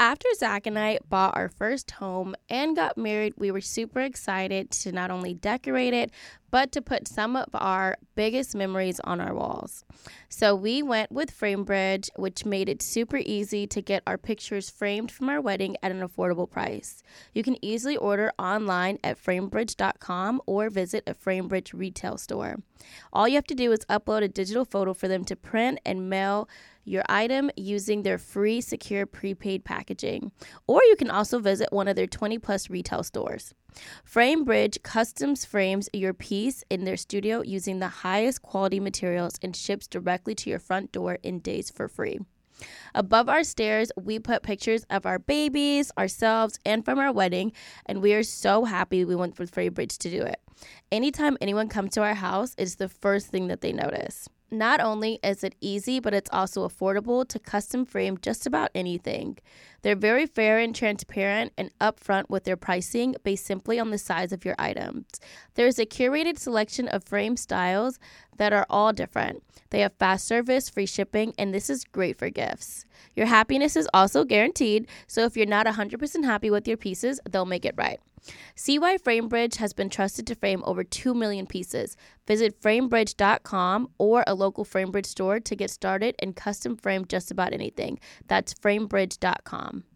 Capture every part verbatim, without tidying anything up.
After Zach and I bought our first home and got married, we were super excited to not only decorate it, but to put some of our biggest memories on our walls. So we went with FrameBridge, which made it super easy to get our pictures framed from our wedding at an affordable price. You can easily order online at framebridge dot com or visit a FrameBridge retail store. All you have to do is upload a digital photo for them to print and mail your item using their free, secure, prepaid packaging. Or you can also visit one of their twenty plus retail stores. FrameBridge customs frames your piece in their studio using the highest quality materials and ships directly to your front door in days for free. Above our stairs, we put pictures of our babies, ourselves, and from our wedding, and we are so happy we went with FrameBridge to do it. Anytime anyone comes to our house, it's the first thing that they notice. Not only is it easy, but it's also affordable to custom frame just about anything. They're very fair and transparent and upfront with their pricing based simply on the size of your items. There's a curated selection of frame styles that are all different. They have fast service, free shipping, and this is great for gifts. Your happiness is also guaranteed, so if you're not one hundred percent happy with your pieces, they'll make it right. See why FrameBridge has been trusted to frame over two million pieces. Visit framebridge dot com or a local FrameBridge store to get started and custom frame just about anything. That's framebridge dot com.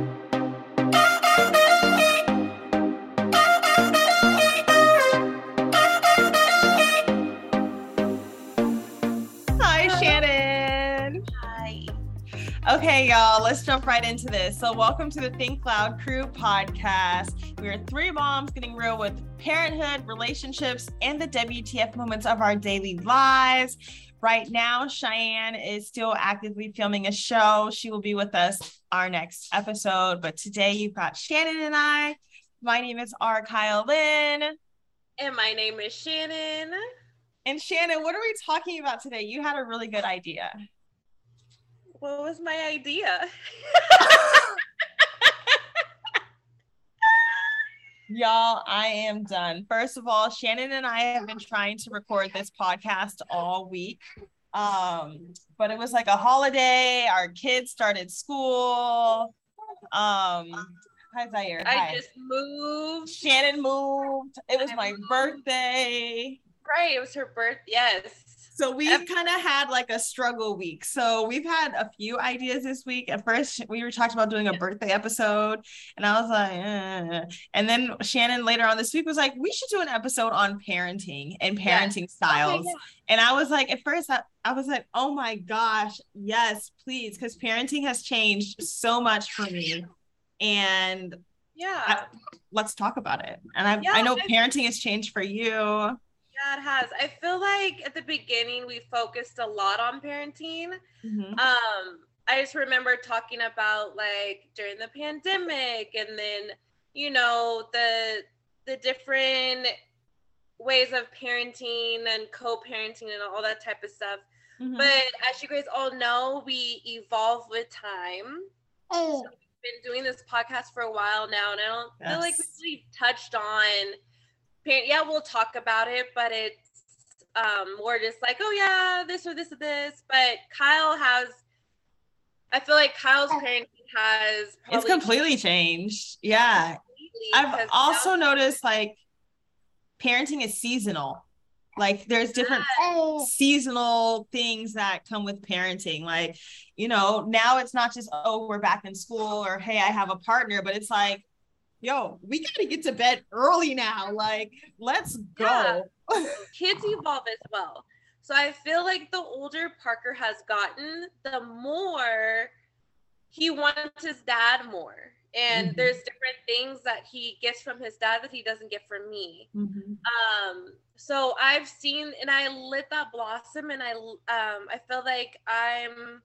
Hi, Shannon. Hi. Okay, y'all, let's jump right into this. So welcome to the Think Loud Crew podcast. We are three moms getting real with parenthood, relationships, and the W T F moments of our daily lives. Right now, Cheyenne is still actively filming a show. She will be with us our next episode. But today you've got Shannon and I. My name is R. Kyle Lynn. And my name is Shannon. And Shannon, what are we talking about today? You had a really good idea. What was my idea? Y'all, I am done. First of all, Shannon and I have been trying to record this podcast all week. Um, but it was like a holiday. Our kids started school. Um, hi, Zaire. I Hi. just moved. Shannon moved. It was I my moved. birthday. Right, it was her birth. Yes. So we've kind of had like a struggle week. So we've had a few ideas this week. At first, we were talking about doing a birthday episode, and I was like, eh. And then Shannon later on this week was like, we should do an episode on parenting and parenting Yes. styles. Okay, yeah. And I was like, at first, I, I was like, oh my gosh, yes, please, because parenting has changed so much for me. And Yeah. I, let's talk about it. And I, Yeah, I know I- parenting has changed for you. Yeah, it has. I feel like at the beginning we focused a lot on parenting. Mhm. Um, I just remember talking about like during the pandemic and then, you know, the the different ways of parenting and co-parenting and all that type of stuff. Mhm. But as you guys all know, we evolve with time. Oh. So we've been doing this podcast for a while now, and I don't feel like we Yes. really touched on parent. Yeah, we'll talk about it, but it's um, more just like, oh yeah, this or this or this. But Kyle has, I feel like Kyle's parenting has It's probably completely changed. Yeah. completely, I've because also now- noticed like parenting is seasonal. Like there's different seasonal things that come with parenting. Like, you know, now it's not just, oh, we're back in school or, hey, I have a partner, but it's like, yo, we got to get to bed early now. Like, let's go. Yeah. Kids evolve as well. So I feel like the older Parker has gotten, the more he wants his dad more. And Mhm. there's different things that he gets from his dad that he doesn't get from me. Mhm. Um, so I've seen, and I let that blossom, and I, um, I feel like I'm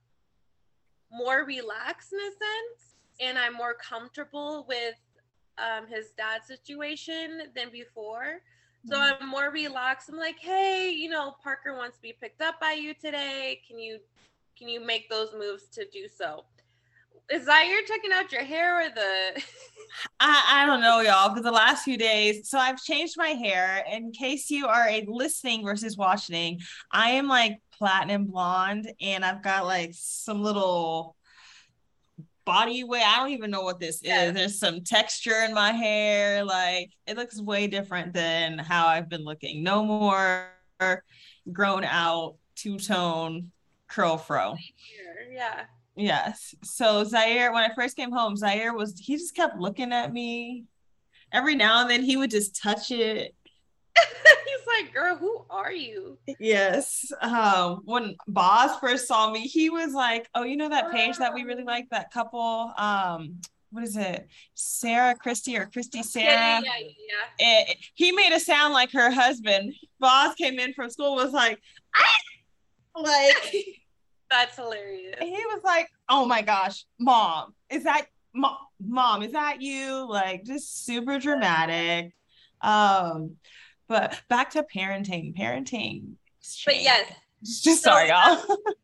more relaxed in a sense, and I'm more comfortable with um, his dad's situation than before. So I'm more relaxed. I'm like, hey, you know, Parker wants to be picked up by you today. Can you, can you make those moves to do so? Is that you're checking out your hair or the? I, I don't know, y'all, for the last few days. So I've changed my hair. In case you are a listening versus watching, I am like platinum blonde, and I've got like some little body weight. I don't even know what this Yeah. is. There's some texture in my hair. Like, it looks way different than how I've been looking. No more grown out two-tone curl fro. Yeah. Yes. So Zaire, when I first came home, Zaire was, he just kept looking at me. Every now and then he would just touch it. He's like, girl, who are you? Yes. Um, when Boz first saw me, he was like, oh, you know that page that we really like, that couple, um, what is it? Sarah Christie or Christy Sarah? Yeah, yeah, yeah. yeah. It, he made it sound like her husband. Boz came in from school, was like, ah! Like, that's hilarious. He was like, oh my gosh, mom, is that mom, mom, is that you? Like, just super dramatic. Um, but back to parenting, parenting. But yes. Just so, sorry, y'all.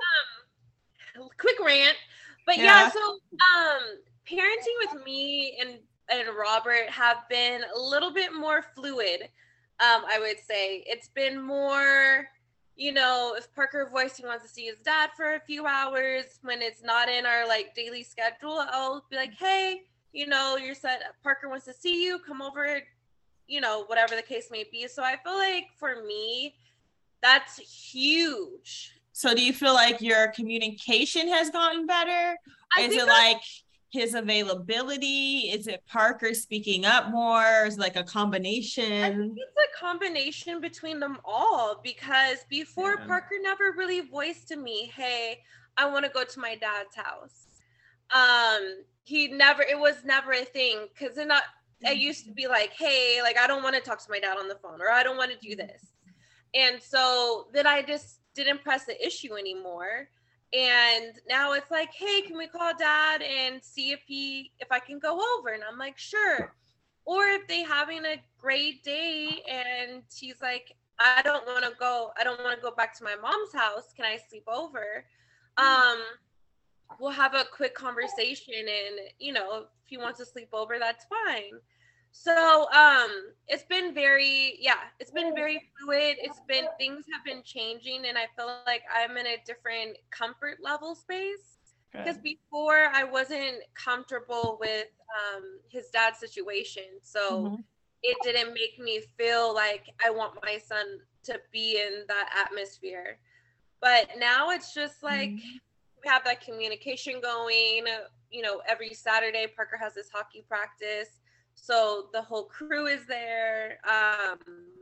um, quick rant. But yeah. yeah, so um parenting with me and, and Robert have been a little bit more fluid. Um, I would say it's been more, you know, if Parker voicing wants to see his dad for a few hours, when it's not in our like daily schedule, I'll be like, hey, you know, your son Parker wants to see you, come over, you know, whatever the case may be. So I feel like for me, that's huge. So do you feel like your communication has gotten better? I Is it I'm- like his availability? Is it Parker speaking up more? Is it like a combination? I think it's a combination between them all, because before yeah. Parker never really voiced to me, hey, I want to go to my dad's house. Um, he never, it was never a thing, because then I, I used to be like, hey, like, I don't want to talk to my dad on the phone, or I don't want to do this. And so then I just didn't press the issue anymore. And now it's like, hey, can we call dad and see if he, if I can go over? And I'm like, sure. Or if they having a great day and he's like, I don't want to go, I don't want to go back to my mom's house. Can I sleep over? Um, we'll have a quick conversation, and, you know, if he wants to sleep over, that's fine. So um, it's been very, yeah, it's been very fluid. It's been, things have been changing, and I feel like I'm in a different comfort level space. Because before I wasn't comfortable with um, his dad's situation. So mm-hmm. it didn't make me feel like I want my son to be in that atmosphere. But now it's just like, mm-hmm. we have that communication going. You know, every Saturday Parker has this hockey practice. So the whole crew is there. Um,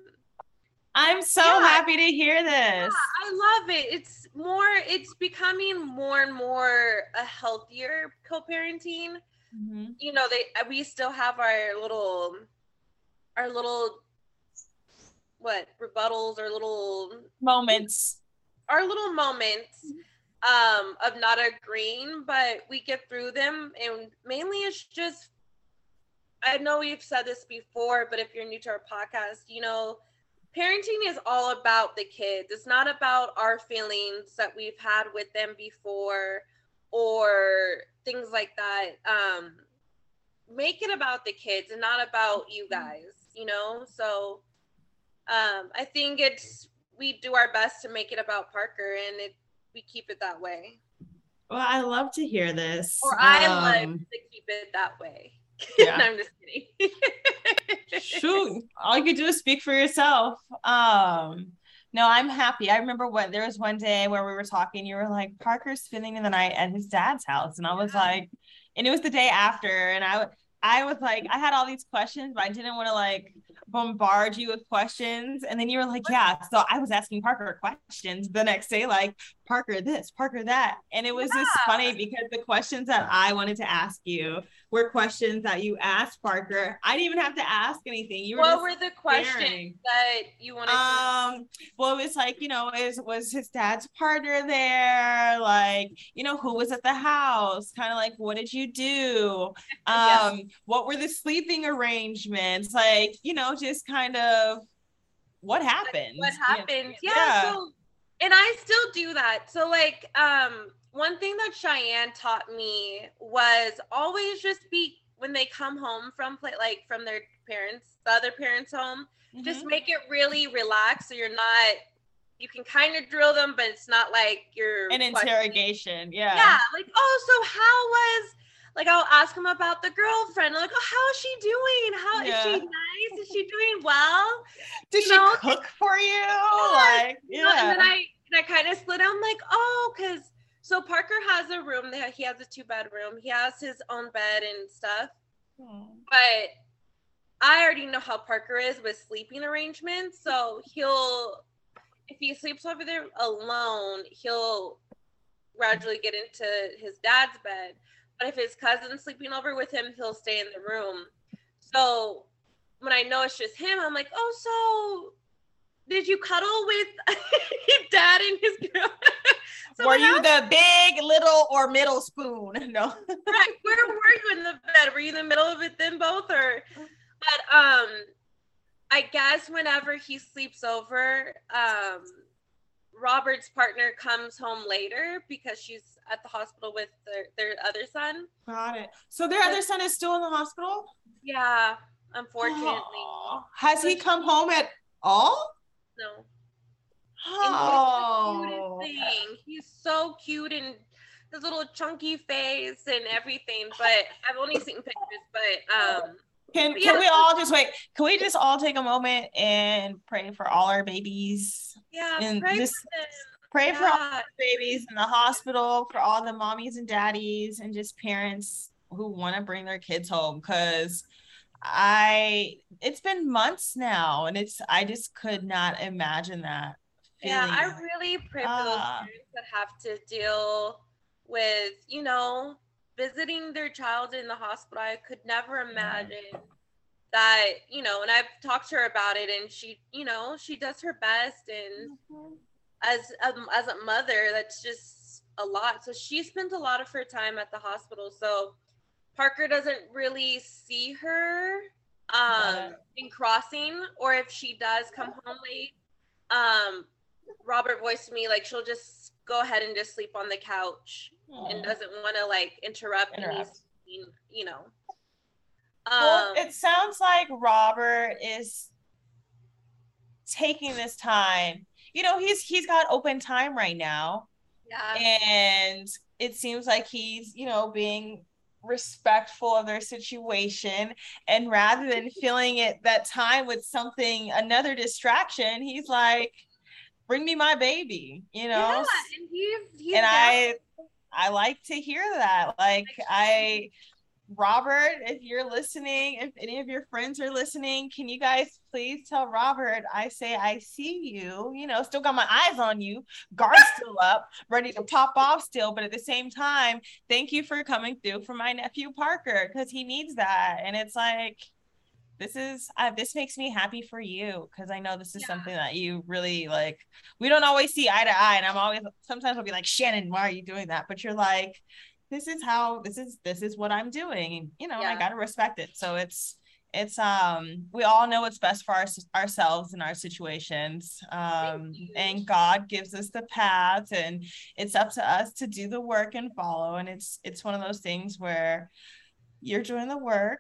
I'm so yeah. happy to hear this. Yeah, I love it. It's more, it's becoming more and more a healthier co-parenting. Mm-hmm. You know, they we still have our little, our little, what, rebuttals, or little moments. Our little moments um, of not agreeing, but we get through them. And mainly it's just, I know we've said this before, but if you're new to our podcast, you know, parenting is all about the kids. It's not about our feelings that we've had with them before or things like that. Um, make it about the kids and not about you guys, you know? So um, I think it's, we do our best to make it about Parker, and it, we keep it that way. Well, I love to hear this. Or I um, love to keep it that way. Yeah. No, I'm just kidding. Shoot, all you can do is speak for yourself. Um, no, I'm happy. I remember when there was one day where we were talking, you were like, Parker's spending the night at his dad's house. And I was yeah. like, and it was the day after. And I, I was like, I had all these questions, but I didn't want to like bombard you with questions. And then you were like, yeah. So I was asking Parker questions the next day, like, Parker this, Parker that. And it was yeah. just funny because the questions that I wanted to ask you were questions that you asked Parker. I didn't even have to ask anything. You were what were the questions staring. That you wanted um, to well, it was like, you know, is was his dad's partner there? Like, you know, who was at the house? Kind of like, what did you do? Um, yeah. What were the sleeping arrangements? Like, you know, just kind of what happened. What happened? Yeah. yeah. So, and I still do that. So like, um, one thing that Cheyenne taught me was always just be, when they come home from play, like from their parents, the other parents' home, mm-hmm. just make it really relaxed. So you're not, you can kind of drill them, but it's not like you're an interrogation. Yeah. Yeah. Like, oh, so how was like I'll ask him about the girlfriend. I'm like, oh, how is she doing? How Yeah. is she nice? Is she doing well? Did You she know? cook for you? Yeah. Like, You know, yeah. and then I and I kind of slid down like, oh, because so Parker has a room that he has a two bedroom. He has his own bed and stuff. Hmm. But I already know how Parker is with sleeping arrangements. So he'll, if he sleeps over there alone, he'll gradually get into his dad's bed. But if his cousin's sleeping over with him, he'll stay in the room. So when I know it's just him, I'm like, oh, so did you cuddle with dad and his girl? So Were you the big, little, or middle spoon? No. Right. Where were you in the bed? Were you in the middle of it then both? Or but um I guess whenever he sleeps over, um Robert's partner comes home later because she's at the hospital with their, their other son. Got it. So their other son is still in the hospital? Yeah, unfortunately. Oh. Has he come home at all? No. Oh. And he's the cutest thing. He's so cute and his little chunky face and everything. But I've only seen pictures. But um, can but can yeah. we all just wait? Can we just all take a moment and pray for all our babies? Yeah, and pray just for them. pray Yeah. for all the babies in the hospital, for all the mommies and daddies, and just parents who want to bring their kids home. Because I, it's been months now, and it's I just could not imagine that. Yeah, I feeling. really pray for those Ah. parents that have to deal with, you know, visiting their child in the hospital. I could never imagine that, you know, and I've talked to her about it, and she, you know, she does her best, and as um, as a mother, that's just a lot. So she spent a lot of her time at the hospital. So Parker doesn't really see her um in crossing, or if she does come home late, um Robert voiced to me like she'll just go ahead and just sleep on the couch and doesn't want to like interrupt, Interrupt. any scene, you know. Well, Um it sounds like Robert is taking this time. You know, he's he's got open time right now, yeah. and it seems like he's, you know, being respectful of their situation, and rather than filling it that time with something, another distraction, he's like, bring me my baby, you know. Yeah, and he's, he's and down. I I like to hear that. Like, I Robert, if you're listening, if any of your friends are listening, can you guys please tell Robert I say I see you, you know, still got my eyes on you, guard still up, ready to pop off still, but at the same time, thank you for coming through for my nephew Parker, because he needs that. And it's like, this is uh, this makes me happy for you, because I know this is yeah. something that you really like. We don't always see eye to eye, and I'm always, sometimes I'll be like, Shannon, why are you doing that? But you're like, this is how this is this is what I'm doing, and you know, yeah. I gotta respect it. So it's it's um we all know what's best for our, ourselves in our situations, um and God gives us the path, and it's up to us to do the work and follow. And it's it's one of those things where you're doing the work,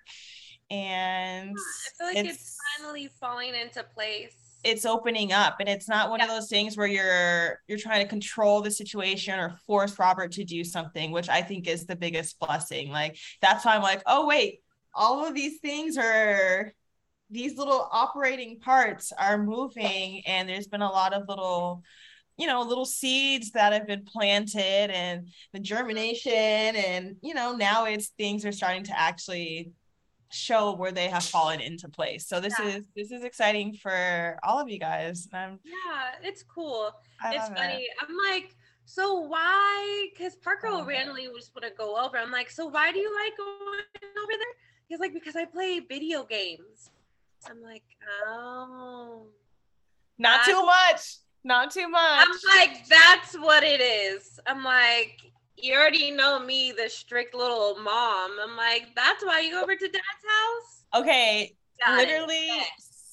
and I feel like it's, it's finally falling into place. It's opening up, and it's not one yeah. of those things where you're you're trying to control the situation or force Robert to do something, which I think is the biggest blessing. Like, that's why I'm like, oh wait, all of these things are, these little operating parts are moving, and there's been a lot of little, you know, little seeds that have been planted, and the germination, and you know, now it's things are starting to actually show where they have fallen into place. So this yeah. is this is exciting for all of you guys. Um, yeah, it's cool. I it's funny. It. I'm like, so why? Because Parker will randomly just want to go over. I'm like, so why do you like going over there? He's like, because I play video games. I'm like, oh, not too much, not too much. I'm like, that's what it is. I'm like, you already know me, the strict little mom. I'm like, that's why you go over to dad's house? Okay, Got literally. It.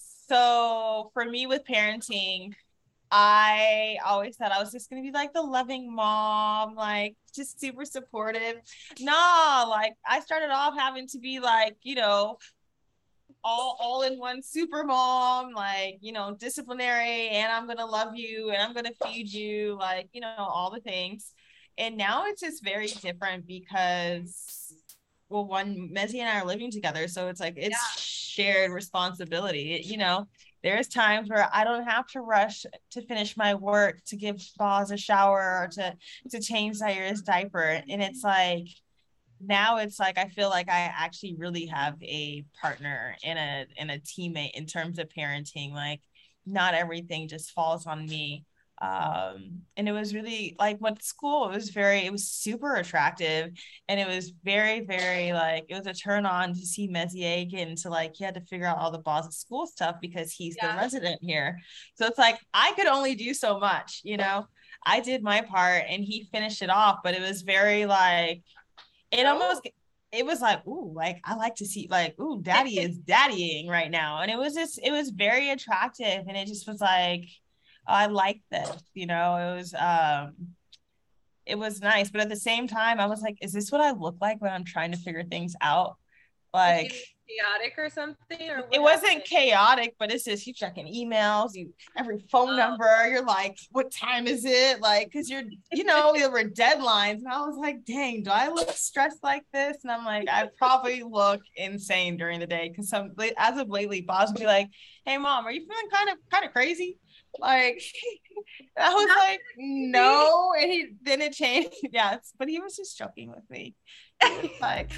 So for me with parenting, I always thought I was just going to be like the loving mom, like just super supportive. No, like I started off having to be like, you know, all all in one super mom, like, you know, disciplinary, and I'm going to love you, and I'm going to feed you, like, you know, all the things. And now it's just very different, because well, one, Mezzy and I are living together. So it's like, it's yeah. shared responsibility. It, you know, there's times where I don't have to rush to finish my work, to give Boz a shower or to, to change Zaira's diaper. And it's like, now it's like, I feel like I actually really have a partner and a, and a teammate in terms of parenting. Like, not everything just falls on me. Um, and it was really like with school, it was very, it was super attractive. And it was very, very like, it was a turn on to see Messier get into like, he had to figure out all the Boz of School stuff because he's yeah. the resident here. So it's like, I could only do so much, you know, I did my part and he finished it off, but it was very like, it almost, it was like, ooh, like, I like to see like, ooh, daddy is daddying right now. And it was just, it was very attractive. And it just was like, I like this, you know, it was, um, it was nice. But at the same time, I was like, is this what I look like when I'm trying to figure things out? Like chaotic or something? Or it wasn't chaotic, but it's just you checking emails, you every phone oh. number, you're like, what time is it? Like, cause you're, you know, there were deadlines. And I was like, dang, do I look stressed like this? And I'm like, I probably look insane during the day. Cause some as of lately, Boz would be like, hey mom, are you feeling kind of kind of crazy? Like I was Not like, crazy. No, and he then it changed. Yes, but he was just joking with me. Like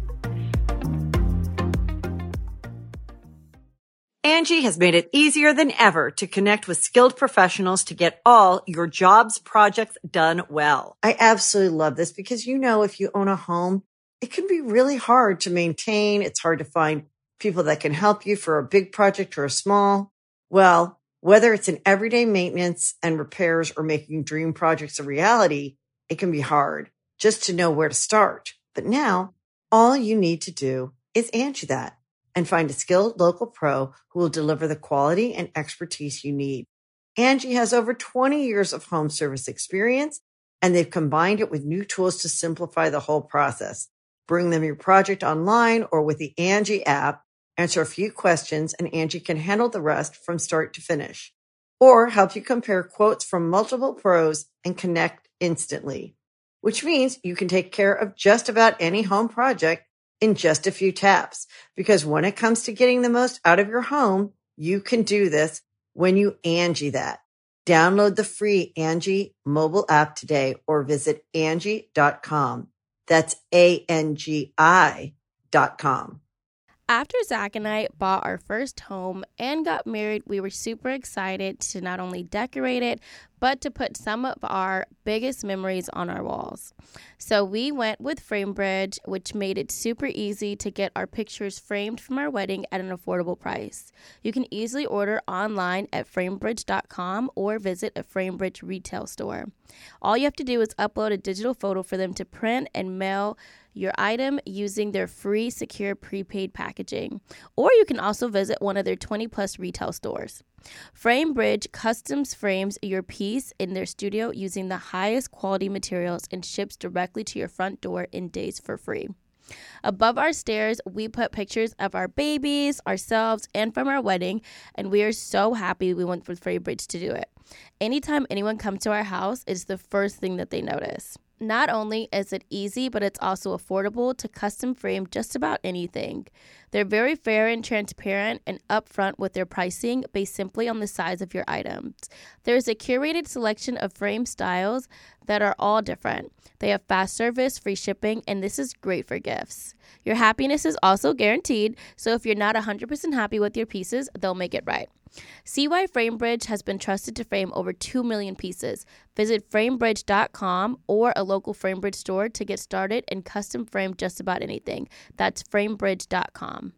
Angie has made it easier than ever to connect with skilled professionals to get all your jobs projects done well. I absolutely love this because, you know, if you own a home, it can be really hard to maintain. It's hard to find people that can help you for a big project or a small. Well, whether it's in everyday maintenance and repairs or making dream projects a reality, it can be hard just to know where to start. But now all you need to do is Angie that and find a skilled local pro who will deliver the quality and expertise you need. Angie has over twenty years of home service experience, and they've combined it with new tools to simplify the whole process. Bring them your project online or with the Angie app. Answer a few questions, and Angie can handle the rest from start to finish. Or help you compare quotes from multiple pros and connect instantly, which means you can take care of just about any home project in just a few taps. Because when it comes to getting the most out of your home, you can do this when you Angie that. Download the free Angie mobile app today or visit Angie dot com. That's A N G I dot com. After Zach and I bought our first home and got married, we were super excited to not only decorate it, but to put some of our biggest memories on our walls. So we went with FrameBridge, which made it super easy to get our pictures framed from our wedding at an affordable price. You can easily order online at framebridge dot com or visit a FrameBridge retail store. All you have to do is upload a digital photo for them to print and mail your item using their free secure prepaid packaging. Or you can also visit one of their twenty plus retail stores. FrameBridge customs frames your piece in their studio using the highest quality materials and ships directly to your front door in days for free. Above our stairs, we put pictures of our babies, ourselves, and from our wedding, and we are so happy we went with FrameBridge to do it. Anytime anyone comes to our house, it's the first thing that they notice. Not only is it easy, but it's also affordable to custom frame just about anything. They're very fair and transparent and upfront with their pricing based simply on the size of your items. There's a curated selection of frame styles that are all different. They have fast service, free shipping, and this is great for gifts. Your happiness is also guaranteed, so if you're not one hundred percent happy with your pieces, they'll make it right. See why FrameBridge has been trusted to frame over two million pieces. Visit framebridge dot com or a local FrameBridge store to get started and custom frame just about anything. That's framebridge dot com.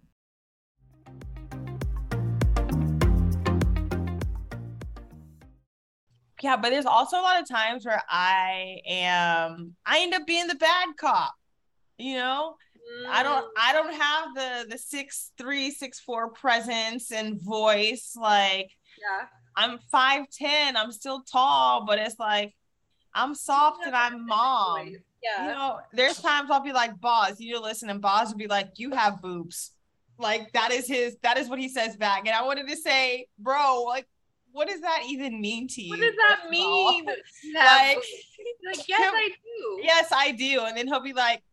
Yeah, but there's also a lot of times where I am, I end up being the bad cop, you know? I don't I don't have the the six three, six four presence and voice. Like yeah. I'm five ten, I'm still tall, but it's like I'm soft and I'm mom. Yeah. You know, there's times I'll be like, Boz, you listen, and Boz will be like, you have boobs. Like that is his that is what he says back. And I wanted to say, bro, like what does that even mean to you? What does that mean? Like, like, yes, I do. Yes, I do. And then he'll be like,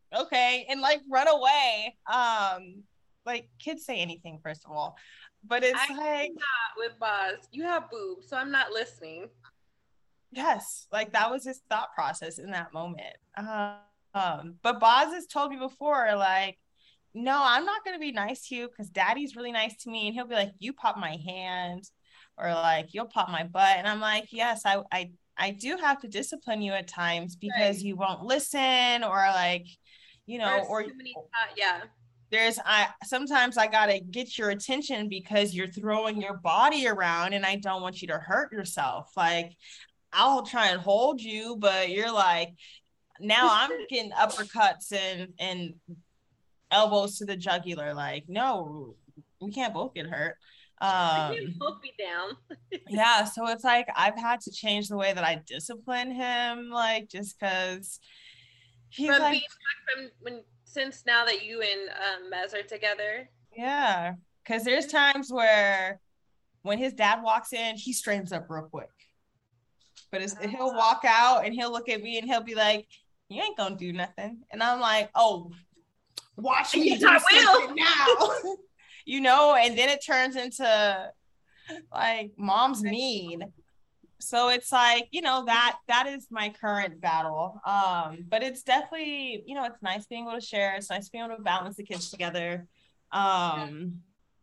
okay, and like run away. Um, like kids say anything, first of all, but it's I like not with Boz. You have boobs, so I'm not listening. yes, like that was his thought process in that moment. Um, um, but Boz has told me before, like, no, I'm not gonna be nice to you because daddy's really nice to me. And he'll be like, you pop my hand, or like you'll pop my butt. And I'm like, yes, I I I do have to discipline you at times because Right. you won't listen, or like, you know, Or or too many, uh, yeah. there's I sometimes I gotta get your attention because you're throwing your body around and I don't want you to hurt yourself. Like I'll try and hold you, but you're like, now I'm getting uppercuts and and elbows to the jugular. Like, no, we can't both get hurt. I can Um, both be down. yeah, so it's like I've had to change the way that I discipline him, like just because he's From like, being back from when since now that you and um, Mez are together. yeah, because there's times where when his dad walks in, he straightens up real quick. But it's, he'll walk out and he'll look at me and he'll be like, "You ain't gonna do nothing," and I'm like, "Oh, watch me Yes, do I something will. now," you know. And then it turns into like, "Mom's mean." So it's like, you know, that that is my current battle. Um, but it's definitely, you know, it's nice being able to share. It's nice being able to balance the kids together. Um,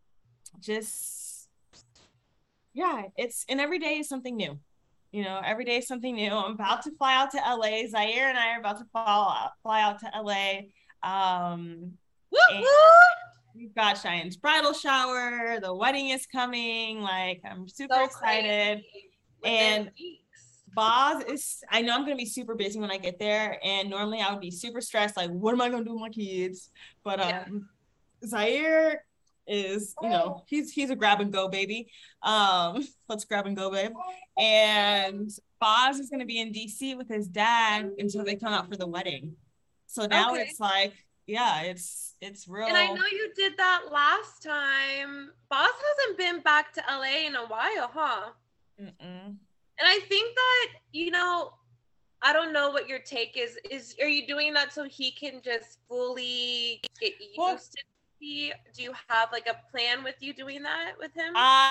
just yeah, it's and every day is something new. You know, every day is something new. I'm about to fly out to L A. Zaire and I are about to fly out, fly out to L A. Um, Woo and woo! we've got Cheyenne's bridal shower. The wedding is coming. Like, I'm super So excited. crazy. And Within weeks. Boz is, I know I'm going to be super busy when I get there. And normally I would be super stressed. Like, what am I going to do with my kids? But um, yeah. Zaire is, you know, he's he's a grab and go baby. Um, let's grab and go, babe. And Boz is going to be in D C with his dad until they come out for the wedding. So now okay. It's like, yeah, it's it's real. And I know you did that last time. Boz hasn't been back to L A in a while, huh? Mm-mm. And I think that, you know, I don't know what your take is. Is are you doing that so he can just fully get used well, to it? Do you have like a plan with you doing that with him?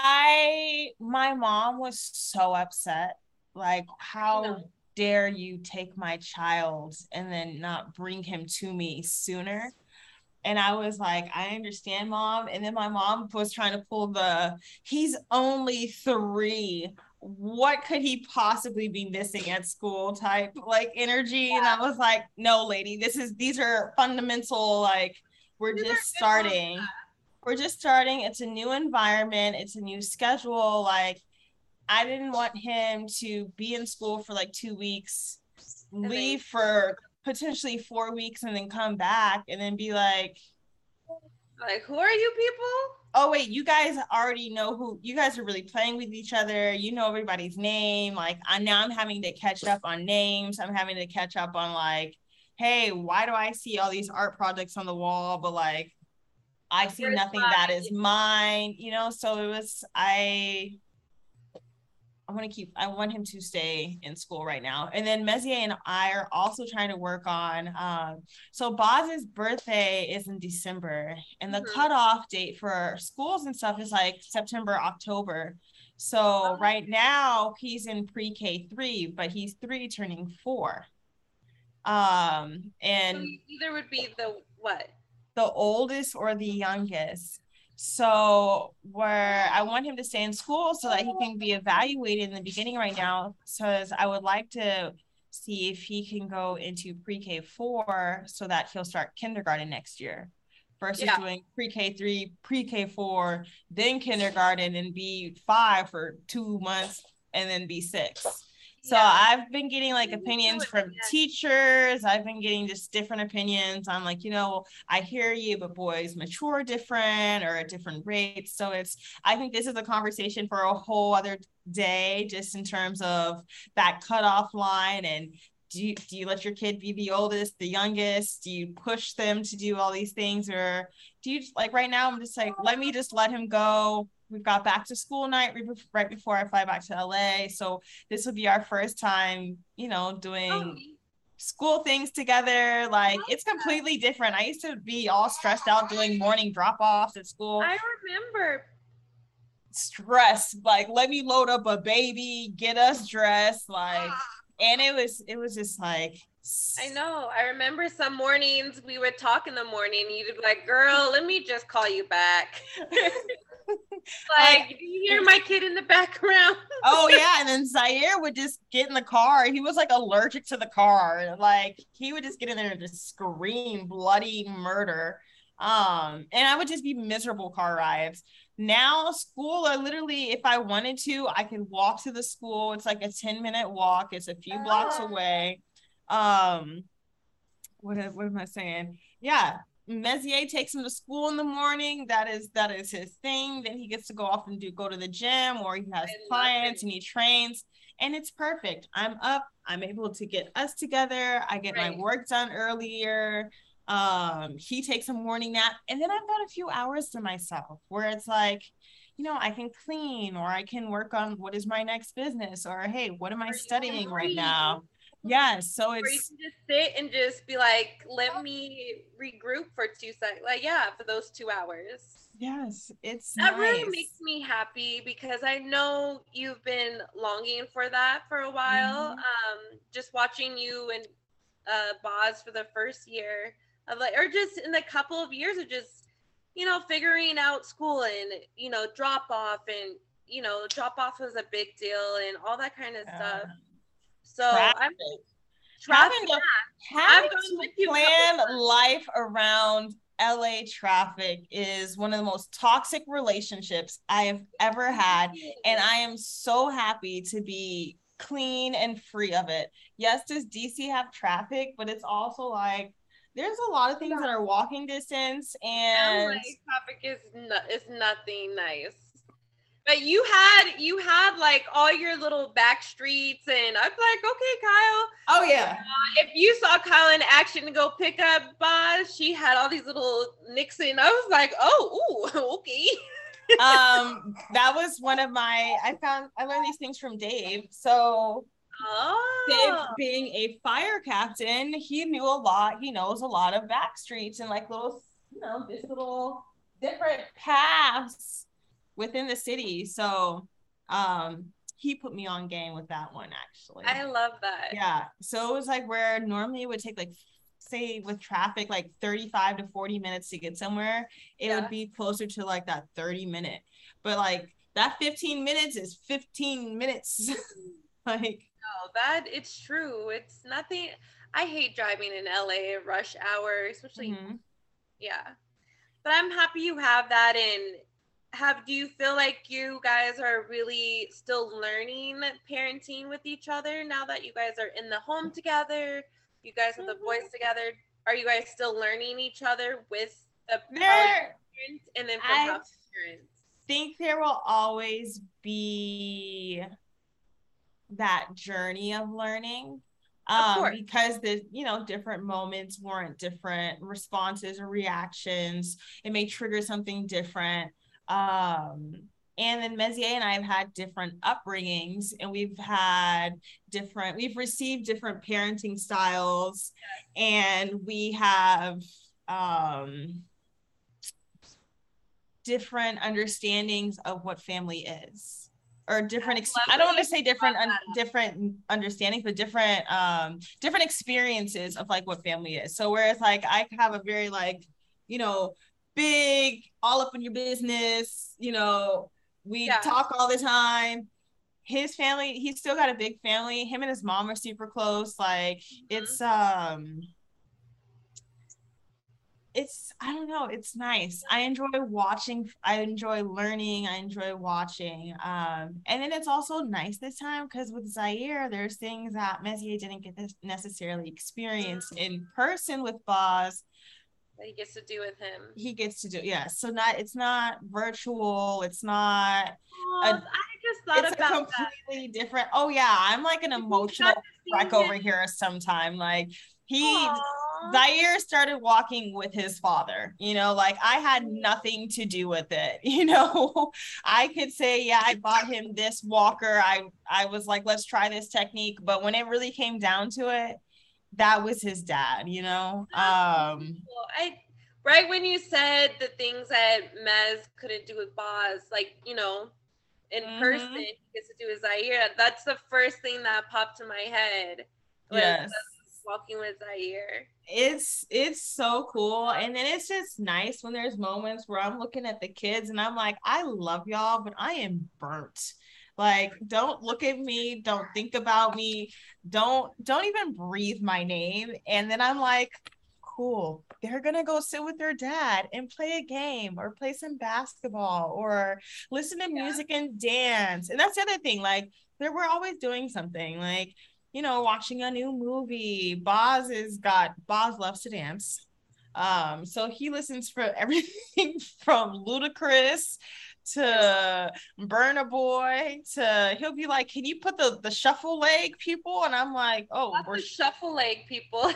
I my mom was so upset. Like, how dare you take my child and then not bring him to me sooner? And I was like, I understand, Mom. And then my mom was trying to pull the, he's only three. What could he possibly be missing at school type like energy? Yeah. And I was like, no, lady, this is, these are fundamental, like, we're these just starting. We're just starting. It's a new environment. It's a new schedule. Like, I didn't want him to be in school for like two weeks, and leave for potentially four weeks and then come back and then be like, like, who are you people? Oh, wait, you guys already know who, you guys are really playing with each other. You know everybody's name. Like, I now I'm having to catch up on names. I'm having to catch up on like, hey, why do I see all these art projects on the wall, but like, I see Where's nothing mine? That is mine, you know? So it was, I, I want to keep, I want him to stay in school right now. And then Mezier and I are also trying to work on, um, so Boz's birthday is in December and the mm-hmm. cutoff date for schools and stuff is like September, October. So oh. right now he's in pre-K three, but he's three turning four. Um, and so either would be the, what? The oldest or the youngest. So where I want him to stay in school so that he can be evaluated in the beginning right now, because I would like to see if he can go into pre-K four so that he'll start kindergarten next year versus yeah. doing pre-K three, pre-K four, then kindergarten and be five for two months and then be six. So yeah. I've been getting like opinions from teachers. I've been getting just different opinions. I'm like, you know, I hear you, but boys mature different or at different rates. So it's, I think this is a conversation for a whole other day, just in terms of that cutoff line. And do you, do you let your kid be the oldest, the youngest? Do you push them to do all these things? Or do you, like right now, I'm just like, let me just let him go. We've got back to school night right before I fly back to L A. So this will be our first time, you know, doing, school things together. Like it's completely different. I used to be all stressed out doing morning drop-offs at school. I remember. Stressed, like let me load up a baby, get us dressed, like, and it was it was just like, I know. I remember some mornings we would talk in the morning. You'd be like, "Girl, let me just call you back." Like, do you hear my kid in the background? Oh yeah, and then Zaire would just get in the car. He was like allergic to the car. Like he would just get in there and just scream bloody murder. Um, and I would just be miserable car rides. Now school, I literally, if I wanted to, I can walk to the school. It's like a ten minute walk. It's a few blocks away. Um, what, what am I saying? Yeah. Messier takes him to school in the morning. That is that is his thing. Then he gets to go off and do go to the gym, or he has clients and he trains, and it's perfect. I'm up. I'm able to get us together. I get right. my work done earlier. Um, he takes a morning nap, and then I've got a few hours to myself where it's like, you know, I can clean, or I can work on what is my next business, or hey, what am I studying right now? Yes, so it's, or you can just sit and just be like, let me regroup for two seconds. Like, yeah, for those two hours. Yes, it's that nice. Really makes me happy, because I know you've been longing for that for a while. Mm-hmm. Um, just watching you and uh, Boz for the first year of like, or just in the couple of years of just, you know, figuring out school and, you know, drop off, and, you know, drop off was a big deal and all that kind of uh, stuff. So traffic. I'm having to, having to plan life around L A traffic is one of the most toxic relationships I have ever had. And I am so happy to be clean and free of it. Yes, does D C have traffic, but it's also like, there's a lot of things that are walking distance, and L A traffic is no, is nothing nice. But you had you had like all your little back streets, and I'm like, okay, Kyle. Oh yeah. Uh, if you saw Kyle in action to go pick up Boz, she had all these little Nixon. I was like, oh, ooh, okay. um, that was one of my. I found I learned these things from Dave. So. Oh. Dave, being a fire captain, he knew a lot. He knows a lot of back streets and like little, you know, just little different paths within the city. So um he put me on game with that one, actually. I love that. Yeah. So it was like where normally it would take like, say with traffic, like thirty-five to forty minutes to get somewhere, it yeah. would be closer to like that thirty minute. But like that fifteen minutes is fifteen minutes. Like no, that it's true. It's nothing. I hate driving in L A at rush hour, especially. Mm-hmm. Yeah, but I'm happy you have that. And have do you feel like you guys are really still learning parenting with each other now that you guys are in the home together? You guys have the boys together. Are you guys still learning each other with the parents and then from I house parents? Think there will always be that journey of learning, um of because the you know different moments warrant different responses or reactions. It may trigger something different, um and then Messier and I have had different upbringings, and we've had different we've received different parenting styles, and we have um different understandings of what family is. Or different, ex- I don't want to say different, un- different understandings, but different, um, different experiences of like what family is. So whereas like I have a very like, you know, big, all up in your business, you know, we yeah. talk all the time. His family, he's still got a big family. Him and his mom are super close. Like mm-hmm. it's, um, it's, I don't know, it's nice. I enjoy watching, I enjoy learning, I enjoy watching. Um, and then it's also nice this time because with Zaire, there's things that Messier didn't get to necessarily experience in person with Boz. That he gets to do with him. He gets to do, yeah. So not, it's not virtual, it's not, oh, a, I just thought it's about a completely that. different, oh yeah, I'm like an emotional wreck over here sometime. Like he, Aww. Zaire started walking with his father, you know, like I had nothing to do with it. You know, I could say, yeah, I bought him this walker. I, I was like, let's try this technique. But when it really came down to it, that was his dad, you know? Um, well, I, right when you said the things that Mez couldn't do with Boz, like, you know, in mm-hmm. person, he gets to do his Zaire. That's the first thing that popped in my head. Was yes. Walking with Zaire. It's it's so cool. And then it's just nice when there's moments where I'm looking at the kids and I'm like, I love y'all, but I am burnt. Like, don't look at me, don't think about me, don't don't even breathe my name. And then I'm like, cool, they're gonna go sit with their dad and play a game or play some basketball or listen to music yeah. and dance. And that's the other thing, like, they were always doing something, like, you know, watching a new movie. Boz has got Boz loves to dance. Um, so he listens for everything from Ludacris to Burna Boy to he'll be like, can you put the, the shuffle leg people? And I'm like, oh, Not we're the shuffle leg people.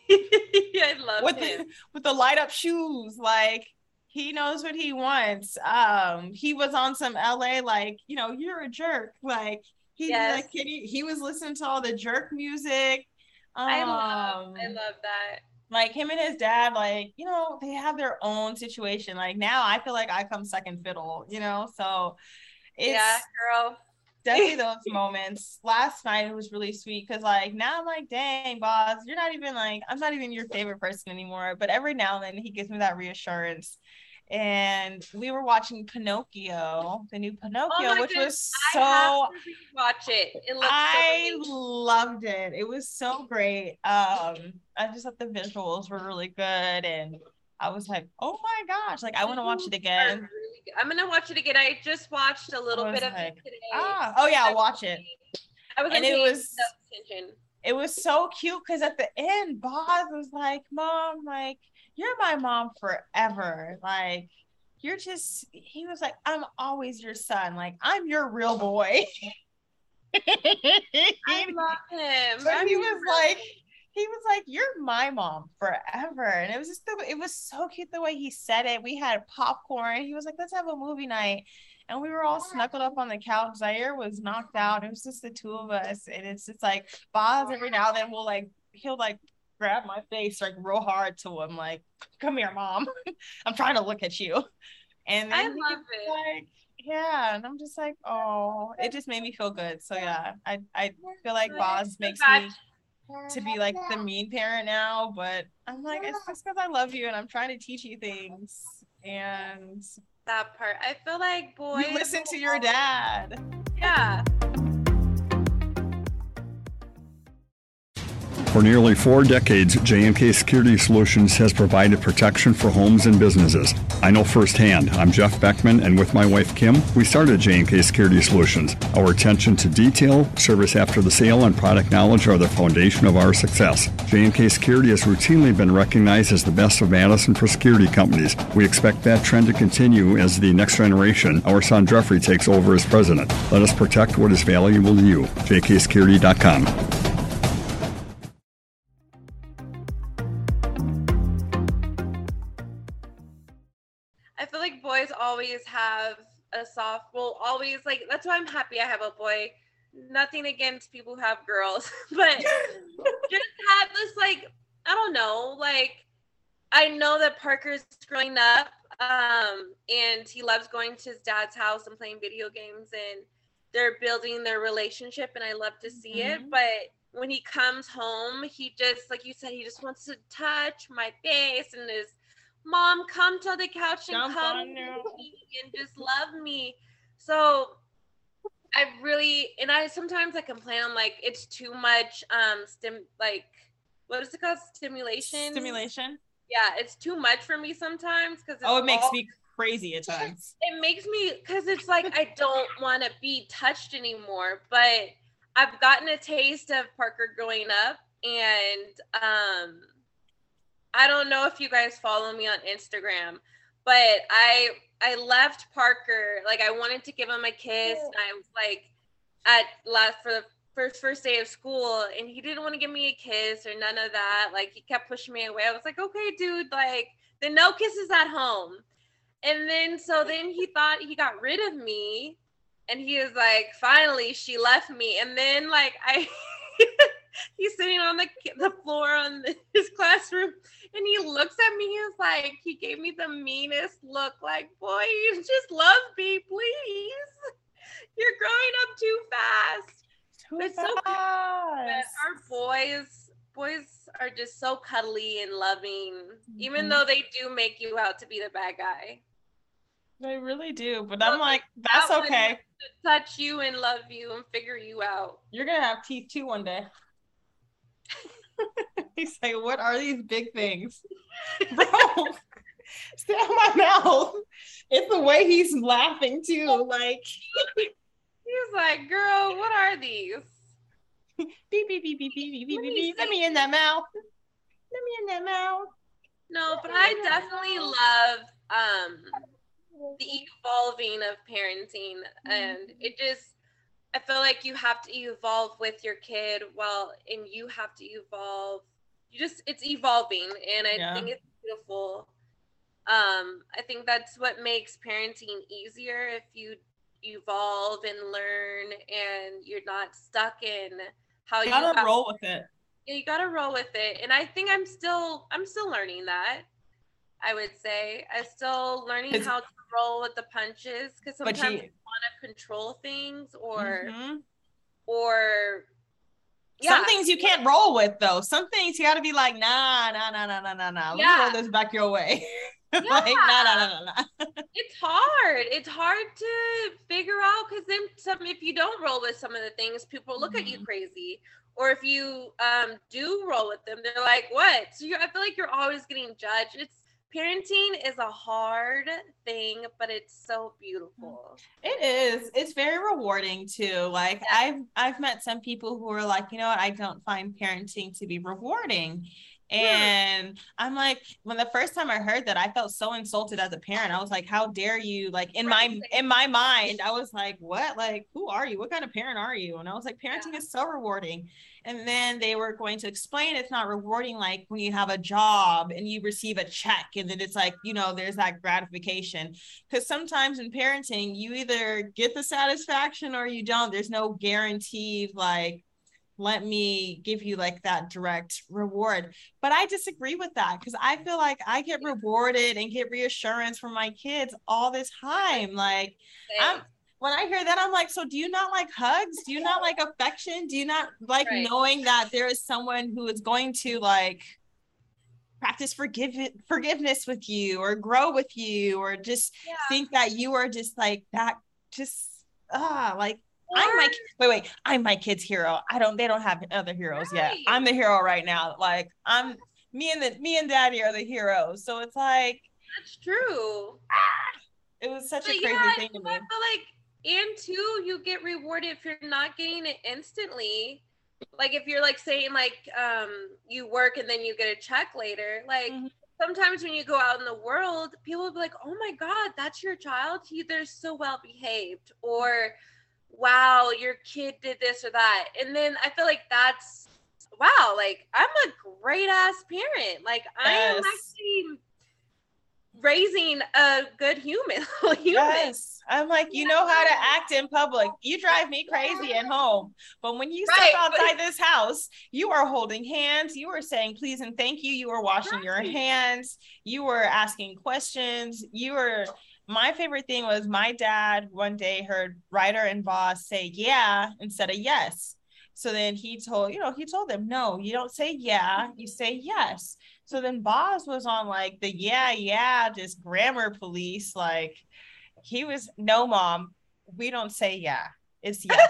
I love with him. The, with the light up shoes, like he knows what he wants. Um, he was on some L A, like, you know, you're a jerk. Like he yes. like he, he was listening to all the jerk music. Um, I love I love that. Like him and his dad, like, you know, they have their own situation. Like now I feel like I come second fiddle, you know? So it's yeah, girl. definitely those moments. Last night it was really sweet because like now I'm like, dang, Boz, you're not even like, I'm not even your favorite person anymore. But every now and then he gives me that reassurance. And we were watching Pinocchio, the new Pinocchio, oh which goodness. was so I have to watch it. It looks I so loved it. It was so great. Um, I just thought the visuals were really good, and I was like, oh my gosh, like I want to watch it again. Really I'm gonna watch it again. I just watched a little bit of like, it today. Ah, oh yeah, I'll watch it. I was and it was it was so cute because at the end, Boz was like, Mom, like, you're my mom forever. Like, you're just, he was like, I'm always your son. Like, I'm your real boy. I love him. But I'm he was really... like, he was like, you're my mom forever. And it was just, the, it was so cute the way he said it. We had popcorn. He was like, let's have a movie night. And we were all snuggled up on the couch. Zaire was knocked out. It was just the two of us. And it's just like, Boz every now and then will like, he'll like, grab my face like real hard to him, like, come here, Mom. I'm trying to look at you. And then I love it. Like, yeah, and I'm just like, oh, it just made me feel good. So yeah, I I feel like Boz makes me to be like the mean parent now, but I'm like, it's just because I love you and I'm trying to teach you things. And that part, I feel like boys you listen to your dad. Yeah. For nearly four decades, J and K Security Solutions has provided protection for homes and businesses. I know firsthand. I'm Jeff Beckman, and with my wife, Kim, we started J and K Security Solutions. Our attention to detail, service after the sale, and product knowledge are the foundation of our success. J and K Security has routinely been recognized as the best of Madison for security companies. We expect that trend to continue as the next generation, our son Jeffrey, takes over as president. Let us protect what is valuable to you. J K security dot com. Boys always have a soft, well, always, like, that's why I'm happy I have a boy. Nothing against people who have girls, but just have this, like, I don't know, like, I know that Parker's growing up, um, and he loves going to his dad's house and playing video games, and they're building their relationship, and I love to see mm-hmm. it, but when he comes home, he just, like you said, he just wants to touch my face and his Mom, come to the couch and Jump come and just love me. So I really, and I sometimes I complain, I'm like, it's too much, um, stim, like, what is it called? Stimulation? Stimulation. Yeah, it's too much for me sometimes. Cause oh, it makes all, me crazy at times. It makes me, because it's like, I don't want to be touched anymore, but I've gotten a taste of Parker growing up, and, um, I don't know if you guys follow me on Instagram, but I I left Parker, like I wanted to give him a kiss, and I was like at last for the first first day of school, and he didn't want to give me a kiss or none of that. Like he kept pushing me away. I was like, okay, dude, like the no kisses at home. And then so then he thought he got rid of me, and he was like, finally she left me. And then like I he's sitting on the the floor on the, his classroom, and he looks at me. He's like, he gave me the meanest look. Like, boy, you just love me, please. You're growing up too fast. Too It's fast. so that our boys, boys are just so cuddly and loving, mm-hmm. even though they do make you out to be the bad guy. They really do, but I'm like, that's okay. Touch you and love you and figure you out. You're gonna have teeth too one day. He's like, what are these big things? Bro, stay out my mouth. It's the way he's laughing too. Like he's like, girl, what are these? Beep, beep, beep, beep, beep, beep, beep, beep. Let me in that mouth. Let me in that mouth. No, but I definitely love um the evolving of parenting, and it just, I feel like you have to evolve with your kid, well, and you have to evolve. You just, it's evolving, and I yeah. think it's beautiful. Um, I think that's what makes parenting easier, if you evolve and learn, and you're not stuck in how you, you gotta have, roll with it. Yeah, you gotta roll with it, and I think I'm still, I'm still learning that. I would say I'm still learning how to roll with the punches, because sometimes you, you want to control things, or mm-hmm. or yeah. Some things you can't roll with, though. Some things you got to be like, nah, nah, nah, nah, nah, nah, nah. Let yeah. me roll this back your way. Yeah. Like, nah, nah, nah, nah, nah. It's hard. It's hard to figure out, because then some, if you don't roll with some of the things, people look mm-hmm. at you crazy. Or if you um do roll with them, they're like, what? So you, I feel like you're always getting judged. It's Parenting is a hard thing, but it's so beautiful. It is. It's very rewarding too. Like yeah. I've I've met some people who are like, you know what, I don't find parenting to be rewarding. And yeah. I'm like, when the first time I heard that, I felt so insulted as a parent. I was like, how dare you? Like in right. my in my mind, I was like, what? Like, who are you? What kind of parent are you? And I was like, parenting yeah. is so rewarding. And then they were going to explain it's not rewarding like when you have a job and you receive a check, and then it's like, you know, there's that gratification. Because sometimes in parenting, you either get the satisfaction or you don't. There's no guaranteed like, let me give you like that direct reward. But I disagree with that, because I feel like I get rewarded and get reassurance from my kids all the time. Like I'm when I hear that, I'm like, so do you not like hugs? Do you not like affection? Do you not like right. knowing that there is someone who is going to like practice forgive forgiveness with you, or grow with you, or just yeah. think that you are just like that, just ah, like or, I'm my wait, wait, I'm my kid's hero. I don't, they don't have other heroes right. yet. I'm the hero right now. Like I'm me and the me and daddy are the heroes. So it's like that's true. Ah, it was such but a crazy yeah, thing to me. I feel like, and two, you get rewarded if you're not getting it instantly. Like if you're like saying like um you work and then you get a check later. Like mm-hmm. sometimes when you go out in the world, people will be like, oh my God, that's your child? He, they're so well behaved. Or wow, your kid did this or that. And then I feel like that's wow, like I'm a great ass parent. Like yes. I am actually raising a good human. human. Yes. I'm like, you know how to act in public. You drive me crazy at home. But when you right. step outside this house, you are holding hands. You are saying please and thank you. You are washing right. your hands. You were asking questions. You were, my favorite thing was my dad one day heard Ryder and Boss say yeah instead of yes. So then he told, you know, he told them, no, you don't say yeah, you say yes. So then Boz was on like the yeah, yeah, just grammar police. Like he was, no, mom, we don't say yeah, it's yes.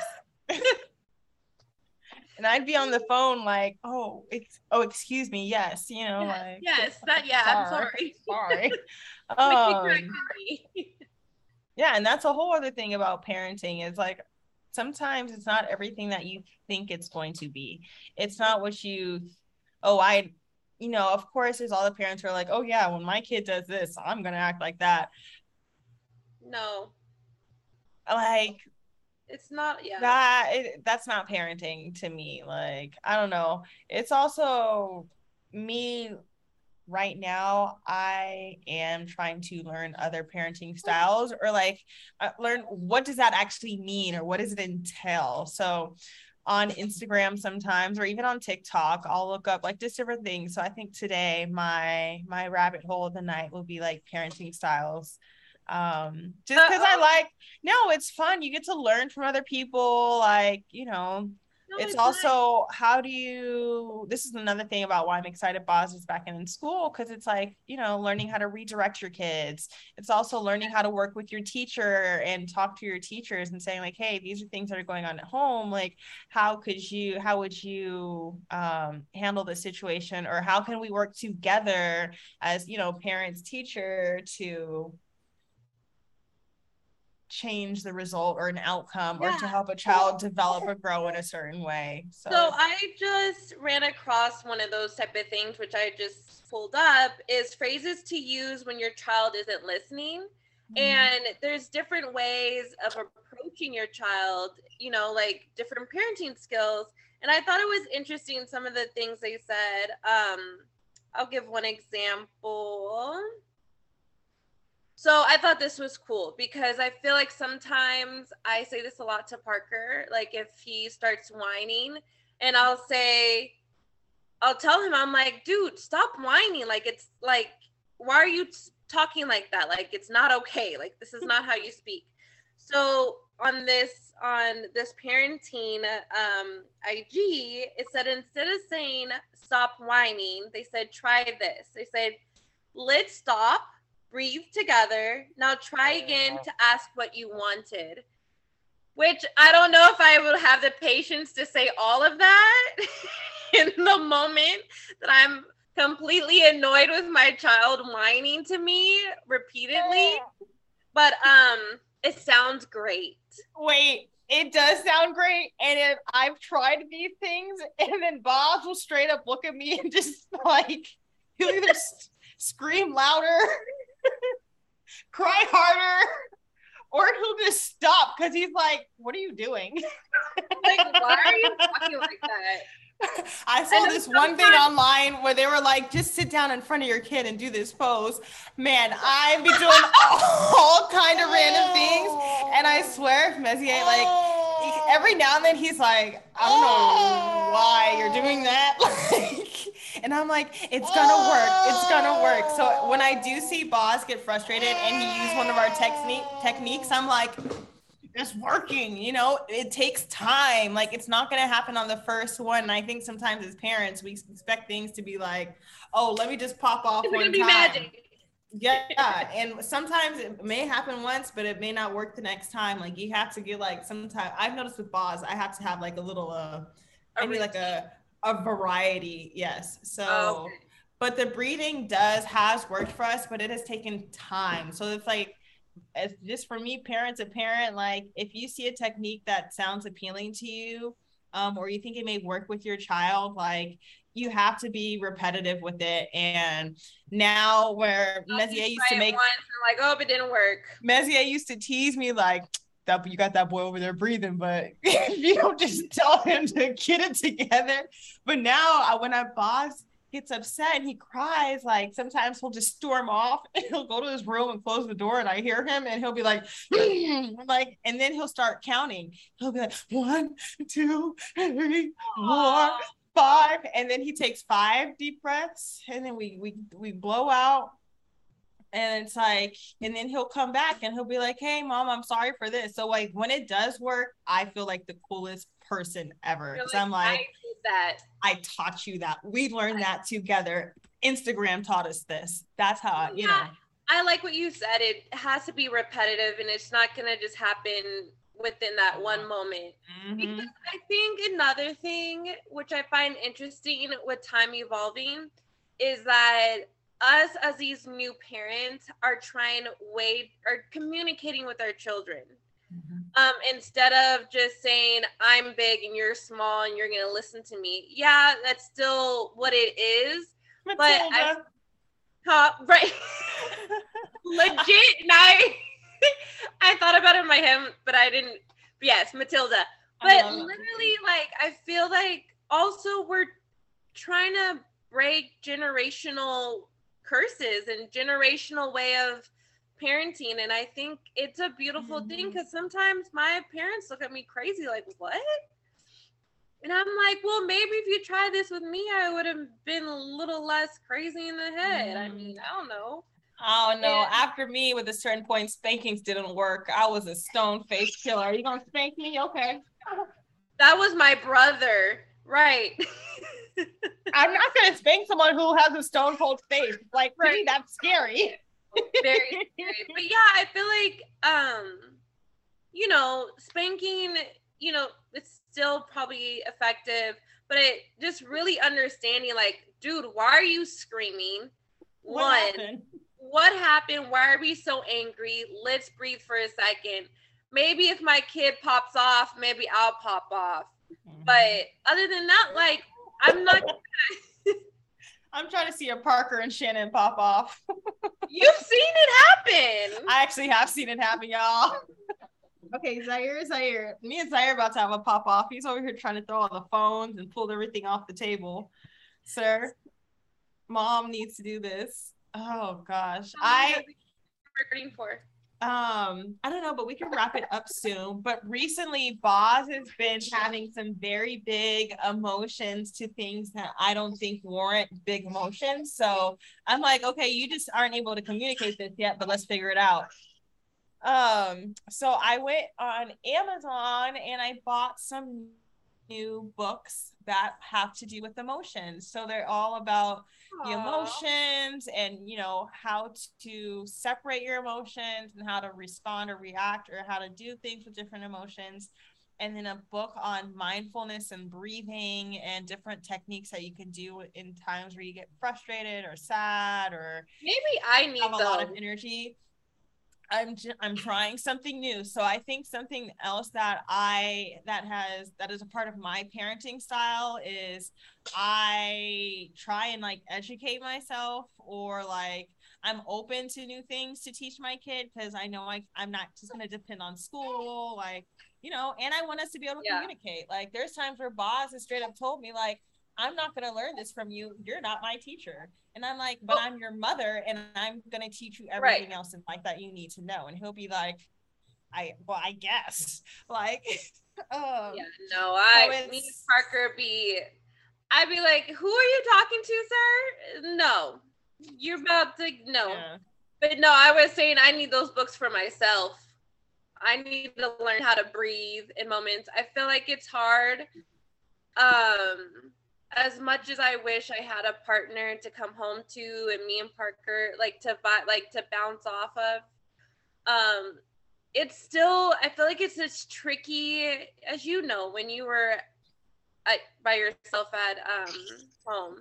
And I'd be on the phone like, oh, it's, oh, excuse me, yes, you know, like. Yes, that, yeah, sorry, I'm sorry. sorry. um, yeah, and that's a whole other thing about parenting is like, sometimes it's not everything that you think it's going to be. It's not what you, oh, I, you know, of course, there's all the parents who are like, oh, yeah, when my kid does this, I'm going to act like that. No. Like, it's not, yeah. That, it, that's not parenting to me. Like, I don't know. It's also me right now. I am trying to learn other parenting styles, or like uh, learn what does that actually mean, or what does it entail. So on Instagram sometimes, or even on TikTok, I'll look up like just different things. So I think today my my rabbit hole of the night will be like parenting styles. Um, just because I like, no, it's fun. You get to learn from other people. Like, you know, No, it's it's also nice. How do you, this is another thing about why I'm excited Boz is back in, in school, because it's like, you know, learning how to redirect your kids. It's also learning how to work with your teacher and talk to your teachers and saying like, hey, these are things that are going on at home. Like, how could you, how would you um, handle the situation, or how can we work together as, you know, parents, teacher to change the result or an outcome, yeah. or to help a child develop or grow in a certain way. So. so I just ran across one of those type of things, which I just pulled up, is phrases to use when your child isn't listening. Mm-hmm. And there's different ways of approaching your child, you know, like different parenting skills. And I thought it was interesting, some of the things they said. Um, I'll give one example. So I thought this was cool because I feel like sometimes I say this a lot to Parker, like if he starts whining, and I'll say, I'll tell him, I'm like, dude, stop whining. Like, it's like, why are you t- talking like that? Like, it's not okay. Like, this is not how you speak. So on this, on this parenting um, I G, it said, instead of saying, stop whining, they said, try this. They said, let's stop. Breathe together. Now try again to ask what you wanted. Which I don't know if I will have the patience to say all of that in the moment that I'm completely annoyed with my child whining to me repeatedly. But um, it sounds great. Wait, it does sound great. And if I've tried these things, and then Bob will straight up look at me and just like, he'll either scream louder, cry harder, or he'll just stop because he's like, what are you doing? Like, why are you talking like that? I saw this sometimes- one thing online where they were like, just sit down in front of your kid and do this pose. Man, I'd be doing all kind of random things. And I swear, if Messier, like, every now and then he's like, I don't know why you're doing that. Like, and I'm like, it's gonna work. It's gonna work. So when I do see Boz get frustrated and he used one of our technique techniques, I'm like, it's working. You know, it takes time. Like, it's not gonna happen on the first one. And I think sometimes as parents, we expect things to be like, oh, let me just pop off it's one gonna be time. Magic. Yeah, and sometimes it may happen once, but it may not work the next time. Like, you have to get like sometimes I've noticed with Boz, I have to have like a little uh maybe like a a variety. Yes. So oh, okay. But the breathing does has worked for us, but it has taken time. So it's like, it's just for me, parent to parent, like if you see a technique that sounds appealing to you, um, or you think it may work with your child, like you have to be repetitive with it. And now where oh, Messier used to make once and like, oh, it didn't work. Messier used to tease me like, that you got that boy over there breathing, but you don't just tell him to get it together. But now I, when our boss gets upset and he cries, like sometimes he'll just storm off and he'll go to his room and close the door, and I hear him and he'll be like, like, and then he'll start counting. He'll be like, one, two, three, four, five. And then he takes five deep breaths, and then we we we blow out. And it's like, and then he'll come back and he'll be like, hey, mom, I'm sorry for this. So like when it does work, I feel like the coolest person ever. Because like, I'm like, I that. I taught you that. We learned that together. Instagram taught us this. That's how, I, you yeah, know. I like what you said. It has to be repetitive, and it's not going to just happen within that one moment. Mm-hmm. Because I think another thing, which I find interesting with time evolving, is that us as these new parents are trying way are communicating with our children. Mm-hmm. Um, instead of just saying, I'm big and you're small and you're going to listen to me. Yeah, that's still what it is. Matilda. But I, uh, right. Legit. And I, I thought about it in my head, but I didn't. But yes, Matilda. But literally, like, I feel like also we're trying to break generational curses and generational way of parenting, and I think it's a beautiful mm-hmm. thing, because sometimes my parents look at me crazy like, what? And I'm like, well, maybe if you tried this with me, I would have been a little less crazy in the head. I mean, I don't know. Oh no, And after me with a certain point, spankings didn't work. I was a stone face killer. Are you gonna spank me? Okay. that was my brother. Right. I'm not gonna spank someone who has a stone cold face. Like, to me, Right. that's scary. Very scary. But yeah, I feel like um, you know, spanking, you know, it's still probably effective, but it just really understanding like, dude, why are you screaming? What One, happened? what happened? Why are we so angry? Let's breathe for a second. Maybe if my kid pops off, maybe I'll pop off. But other than that, like, I'm not. I'm trying to see a Parker and Shannon pop off. You've seen it happen. I actually have seen it happen, y'all. Okay, Zaire, Zaire. Me and Zaire about to have a pop off. He's over here trying to throw all the phones and pull everything off the table. Sir, mom needs to do this. Oh gosh. How long I have we been recording for? um I don't know, but we can wrap it up soon. But recently Boz has been having some very big emotions to things that I don't think warrant big emotions. So I'm like, okay, you just aren't able to communicate this yet, but let's figure it out. Um, so I went on Amazon and I bought some new books that have to do with emotions. So they're all about the Aw. emotions and, you know, how to separate your emotions and how to respond or react or how to do things with different emotions. And then a book on mindfulness and breathing and different techniques that you can do in times where you get frustrated or sad or Maybe I need have a lot those. of energy. I'm j- I'm trying something new. So I think something else that I that has that is a part of my parenting style is I try and like educate myself or like I'm open to new things to teach my kid because I know I I'm not just gonna depend on school, like, you know, and I want us to be able to Yeah. communicate. Like there's times where Boz has straight up told me like I'm not going to learn this from you. You're not my teacher. And I'm like, but I'm your mother and I'm going to teach you everything Right. else in life that you need to know. And he'll be like, I, well, I guess like, um, Yeah, no, I, so me and it's- Parker be, I'd be like, who are you talking to, sir? No, you're about to, no. yeah. But no, I was saying I need those books for myself. I need to learn how to breathe in moments. I feel like it's hard. Um, as much as I wish I had a partner to come home to and me and Parker like to like to bounce off of, um, it's still, I feel like it's as tricky as you know when you were at, by yourself at um home.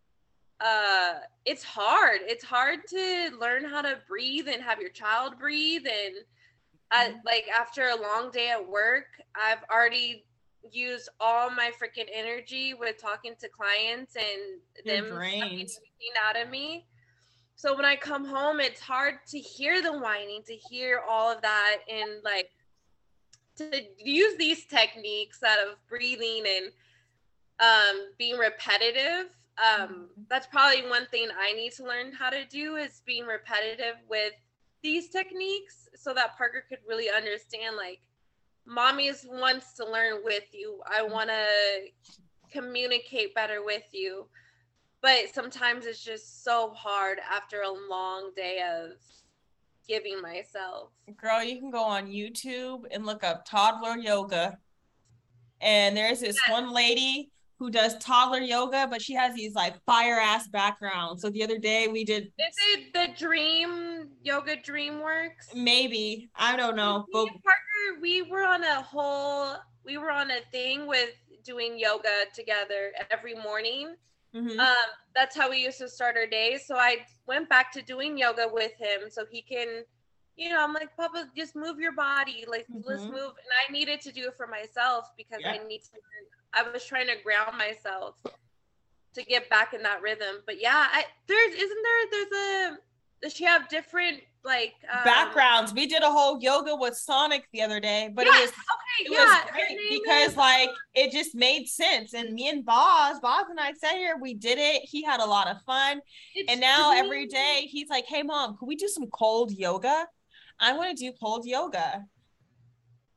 Uh, it's hard. It's hard to learn how to breathe and have your child breathe. And I, like after a long day at work, I've already used all my freaking energy with talking to clients and You're them drained. sucking everything out of me. So when I come home, it's hard to hear the whining, to hear all of that, and like to use these techniques out of breathing and um, being repetitive. Um, that's probably one thing I need to learn how to do is being repetitive with these techniques so that Parker could really understand like mommy wants to learn with you. I want to communicate better with you. But sometimes it's just so hard after a long day of giving myself. Girl, you can go on YouTube and look up toddler yoga. And there's this one lady who does toddler yoga, but she has these like fire ass backgrounds. So the other day we did. Is it the Dream Yoga DreamWorks? Maybe, I don't know. Me But and Parker, we were on a whole, we were on a thing with doing yoga together every morning. mhm. Um, that's how we used to start our days. So I went back to doing yoga with him so he can, you know, I'm like, Papa, just move your body. Like, let's Mhm. move. And I needed to do it for myself because Yeah. I need to, I was trying to ground myself to get back in that rhythm. But yeah, I, there's, isn't there, there's a, does she have different like um, backgrounds. We did a whole yoga with Sonic the other day, but Yes, it was okay, it yeah. was her great name because is- like it just made sense. And me and Boz, Boz and I sat here, we did it. He had a lot of fun. it's And now Dream- every day he's like, hey mom, can we do some cold yoga? I want to do cold yoga.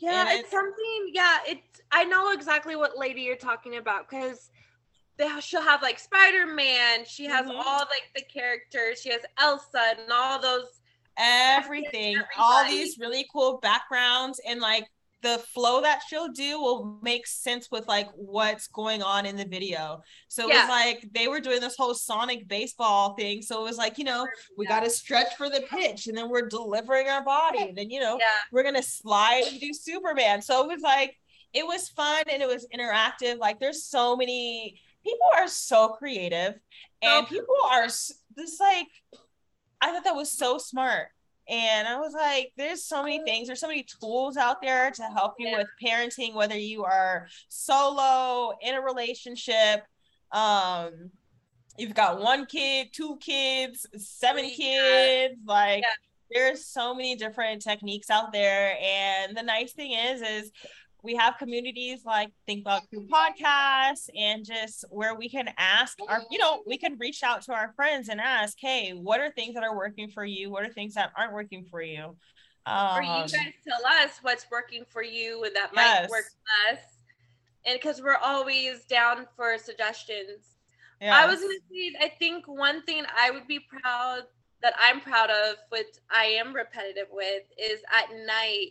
Yeah, And it's, it's something. Yeah, it's. I know exactly what lady you're talking about because she'll have like Spider-Man. She has mm-hmm. all like the characters. She has Elsa and all those. Everything, all these really cool backgrounds, and like the flow that she'll do will make sense with like what's going on in the video. So it yeah. was like they were doing this whole Sonic baseball thing. So it was like, you know, we yeah. got to stretch for the pitch, and then we're delivering our body, and then, you know, yeah. we're gonna slide and do Superman. So it was like, it was fun and it was interactive. Like there's so many people are so creative, and people are just like, I thought that was so smart. And I was like, there's so many things, there's so many tools out there to help you yeah. with parenting, whether you are solo, in a relationship, um, you've got one kid, two kids, seven yeah. kids, like yeah. there's so many different techniques out there. And the nice thing is, is we have communities like Think Cloud Crew Podcast, and just where we can ask our, you know, we can reach out to our friends and ask, hey, what are things that are working for you? What are things that aren't working for you? Um, or you guys tell us what's working for you and that yes. might work for us. And because we're always down for suggestions. Yes. I was going to say, I think one thing I would be proud, that I'm proud of, which I am repetitive with, is at night,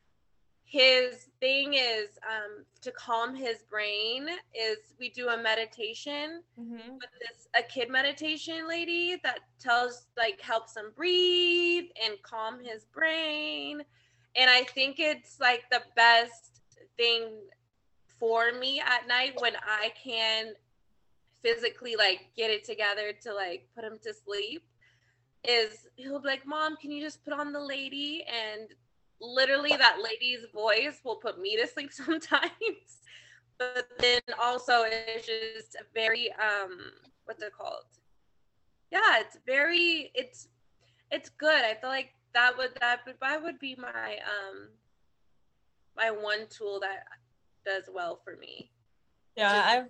his thing is um, to calm his brain is we do a meditation mm-hmm. with this a kid meditation lady that tells like helps him breathe and calm his brain. And I think it's like the best thing for me at night when I can physically like get it together to like put him to sleep, is he'll be like, Mom, can you just put on the lady? And literally that lady's voice will put me to sleep sometimes. But then also it's just very um what's it called yeah it's very it's it's good. I feel like that would that would that would be my um my one tool that does well for me. Yeah, I've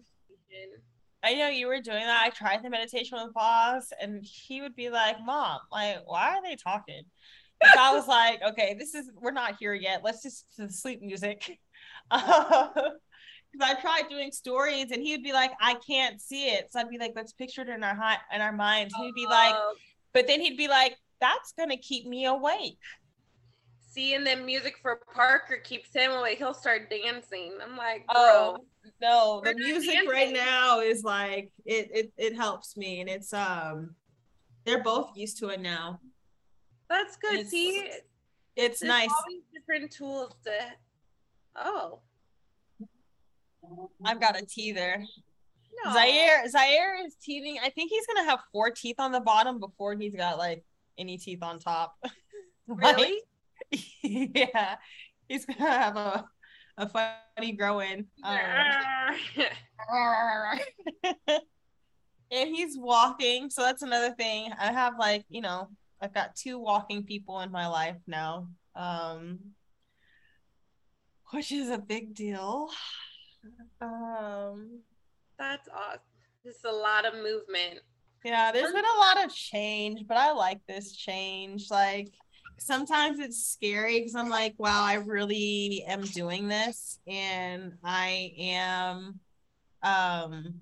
I know you were doing that. I tried the meditation with Boss, and he would be like, Mom, like, why are they talking? So I was like, okay, this is, we're not here yet. Let's just do sleep music. Because uh, I tried doing stories, and he'd be like, I can't see it. So I'd be like, let's picture it in our hi- in our minds. He'd be like, but then he'd be like, that's gonna keep me awake. See, and then music for Parker keeps him awake. He'll start dancing. I'm like, bro. Oh no, the music dancing. Right now is like it, it. It helps me, and it's um, they're both used to it now. That's good. It's, See, it's there's nice. Always different tools to. Oh, I've got a teether. No. Zaire, Zaire is teething. I think he's gonna have four teeth on the bottom before he's got like any teeth on top. Really? Like, yeah, he's gonna have a a funny growing. Um, and he's walking, so that's another thing. I have like, you know, I've got two walking people in my life now, um, which is a big deal. Um, that's awesome. Just a lot of movement. Yeah, there's been a lot of change, but I like this change. Like, sometimes it's scary because I'm like, wow, I really am doing this, and I am um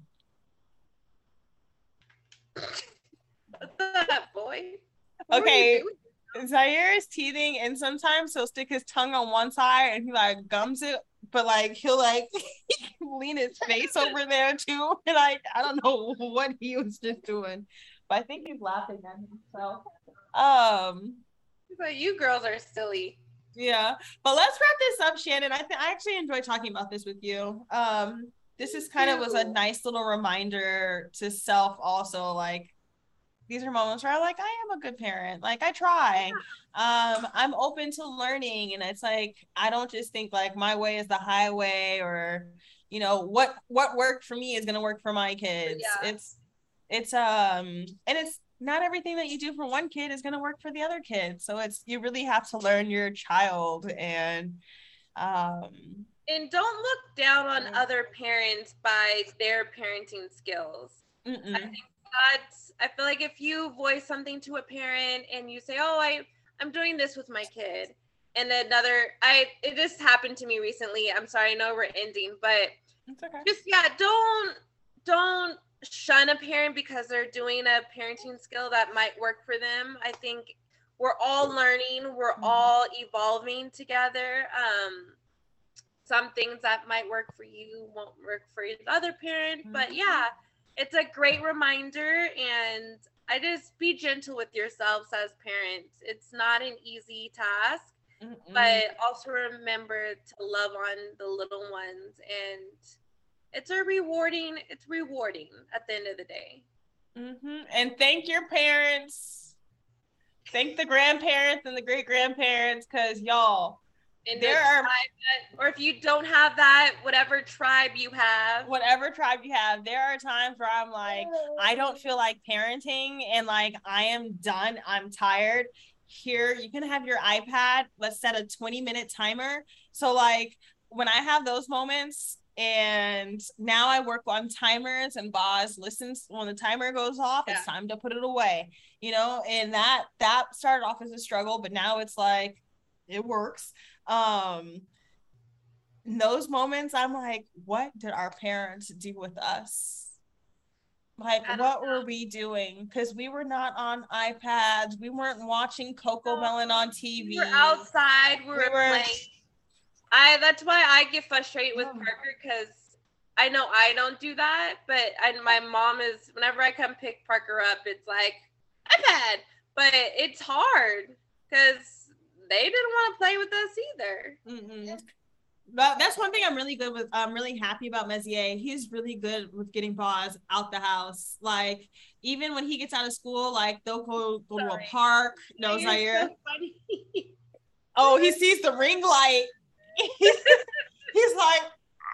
what's that, boy? What okay, Zaire is teething, and sometimes he'll stick his tongue on one side and he like gums it, but like he'll like lean his face over there too, and like I don't know what he was just doing, but I think he's laughing at himself. Um But you girls are silly. Yeah, but let's wrap this up, Shannon. I think I actually enjoyed talking about this with you. Um, this is kind of was a nice little reminder to self also, like, these are moments where I'm like, I am a good parent. Like, I try. Um, I'm open to learning, and it's like I don't just think like my way is the highway, or you know what what worked for me is gonna work for my kids. Yeah. It's it's um and it's not everything that you do for one kid is going to work for the other kid. So it's, you really have to learn your child, and, um, and don't look down on other parents by their parenting skills. Mm-mm. I think that's, I feel like if you voice something to a parent and you say, oh, I, I'm doing this with my kid, and another, I, it just happened to me recently. I'm sorry, I know we're ending, but It's okay. just, yeah, don't, don't shun a parent because they're doing a parenting skill that might work for them. I think we're all learning, we're Mhm. all evolving together. Um, some things that might work for you won't work for the other parent, but Mhm. yeah, it's a great reminder. And I just be gentle with yourselves as parents. It's not an easy task, Mm-mm. but also remember to love on the little ones, and it's a rewarding, it's rewarding at the end of the day. Mm-hmm. And thank your parents. Thank the grandparents and the great grandparents, because y'all, And there the are tribe that, or if you don't have that, whatever tribe you have, whatever tribe you have, there are times where I'm like, I don't feel like parenting, and like I am done. I'm tired. Here, you can have your iPad. Let's set a twenty minute timer. So like when I have those moments, and now I work on timers, and Boz listens when the timer goes off, Yeah. it's time to put it away, you know, and that that started off as a struggle, but now it's like it works. Um in those moments, I'm like, what did our parents do with us? Like, what were we doing? Because we were not on iPads. We weren't watching Coco Melon on T V. we were outside, we were, We were- playing. I that's why I get frustrated with Oh. Parker, because I know I don't do that, but I, my mom is, whenever I come pick Parker up, it's like iPad. But it's hard because they didn't want to play with us either. Mm-mm. But that's one thing I'm really good with. I'm really happy about Messier. He's really good with getting Boz out the house. Like, even when he gets out of school, like they'll go, go to a Sorry. park. No, You're Zaire. so funny. Oh, he sees the ring light. He's, he's like,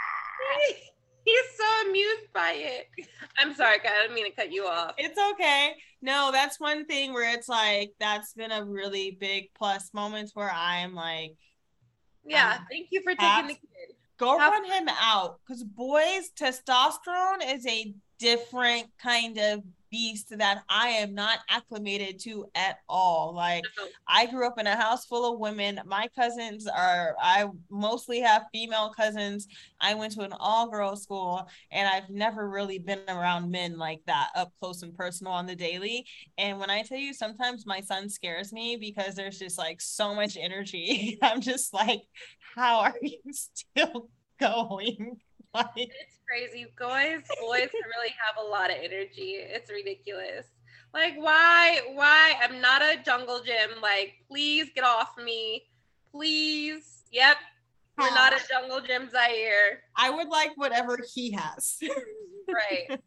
He's so amused by it. I'm sorry, guys. I didn't mean to cut you off. it's okay. No, that's one thing where it's like, that's been a really big plus moments where I'm like, Yeah, um, thank you for taking have- the kid. go Have- run him out. Because boys, testosterone is a different kind of beast that I am not acclimated to at all. Like, No. I grew up in a house full of women. My cousins are, I mostly have female cousins. I went to an all-girls school, and I've never really been around men like that up close and personal on the daily. And when I tell you, sometimes my son scares me because there's just like so much energy. I'm just like, how are you still going? Like, It's crazy. Boys, boys can really have a lot of energy. It's ridiculous. Like, why? Why? I'm not a jungle gym. Like, please get off me. Please. Yep. We're not a jungle gym, Zaire. I would like whatever he has. Right.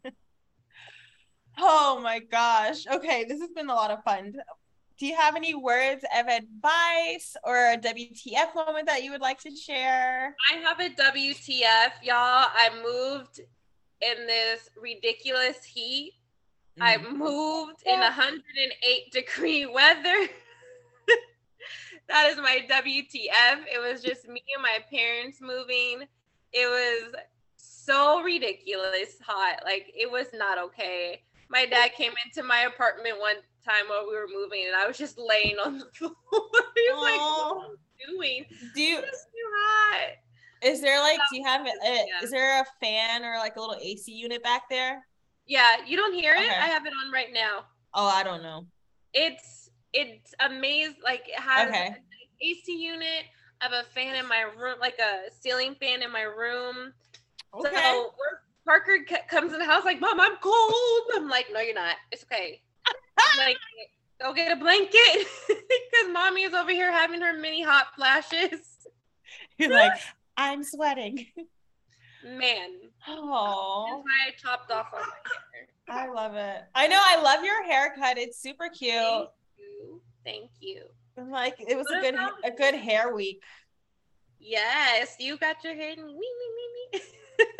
Oh my gosh. Okay, this has been a lot of fun. Do you have any words of advice or a W T F moment that you would like to share? I have a W T F, y'all. I moved in this ridiculous heat. I moved in one hundred eight degree weather. That is my W T F. It was just me and my parents moving. It was so ridiculous hot. Like, it was not okay. My dad came into my apartment one time while we were moving, and I was just laying on the floor. He was like, what are you doing? Do you, It's too hot. is there like, do you have, a, Yeah. is there a fan or like a little A C unit back there? Yeah, you don't hear it? Okay. I have it on right now. Oh, I don't know. It's it's amazing. Like, it has Okay. an A C unit. I have a fan in my room, like a ceiling fan in my room. Okay. So we're, Parker c- comes in the house like, Mom, I'm cold. I'm like, no, you're not. It's okay. I'm like, go get a blanket, because Mommy is over here having her mini hot flashes. You're like, I'm sweating. Man, Oh, that's why I chopped off all my hair. I love it. I know. I love your haircut. It's super cute. Thank you. Thank you. I'm like, it was a What good about a good hair week. Yes, you got your hair. Wee, wee, wee, wee.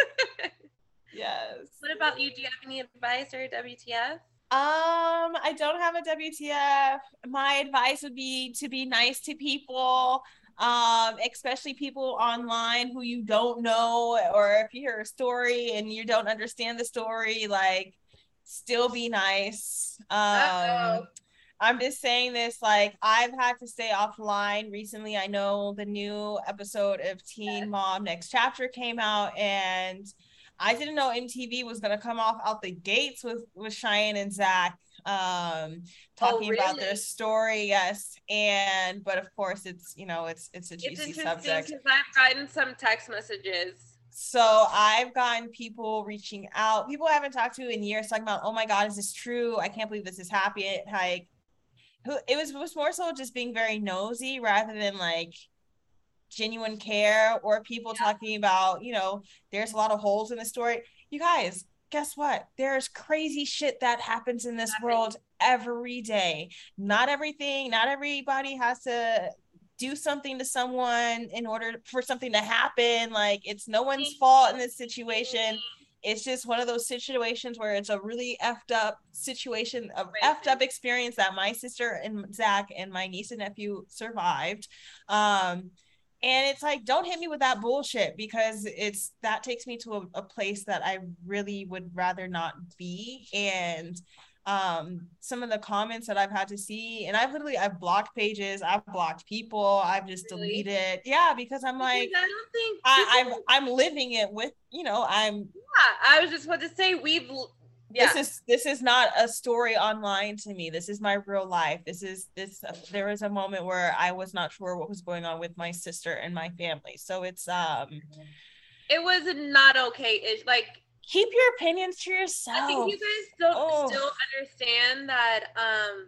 Yes. What about you? Do you have any advice or W T F? Um, I don't have a W T F. My advice would be to be nice to people, um, especially people online who you don't know, or if you hear a story and you don't understand the story, like, still be nice. Um, Uh-oh. I'm just saying this, like, I've had to stay offline recently. I know the new episode of Teen Mom Next Chapter came out, and I didn't know M T V was going to come off out the gates with, with Cheyenne and Zach um talking Oh, really? about their story. Yes. And, but of course, it's, you know, it's, it's a It's juicy interesting subject. because I've gotten some text messages. So I've gotten people reaching out, people I haven't talked to in years, talking about, oh my God, is this true? I can't believe this is happening. Like, who it was, it was more so just being very nosy rather than like genuine care, or people yeah. talking about, you know, there's a lot of holes in the story. You guys, guess what? There's crazy shit that happens in this world every day. Not everything, not everybody has to do something to someone in order for something to happen. Like, it's no one's fault in this situation. It's just one of those situations where it's a really effed up situation, a effed up experience that my sister and Zach and my niece and nephew survived. Um, and it's like, don't hit me with that bullshit, because it's, that takes me to a, a place that I really would rather not be. And um, some of the comments that I've had to see, and I've literally, I've blocked pages, I've blocked people, I've just really? deleted. Yeah, because I'm like, because I don't think I, people... I'm, I'm living it with, you know, I'm. Yeah, I was just about to say, we've. Yeah. This is this is not a story online to me. This is my real life. This is this. Uh, there was a moment where I was not sure what was going on with my sister and my family. So it's um. It was not okay. It's like, keep your opinions to yourself. I think you guys don't oh. still understand that um,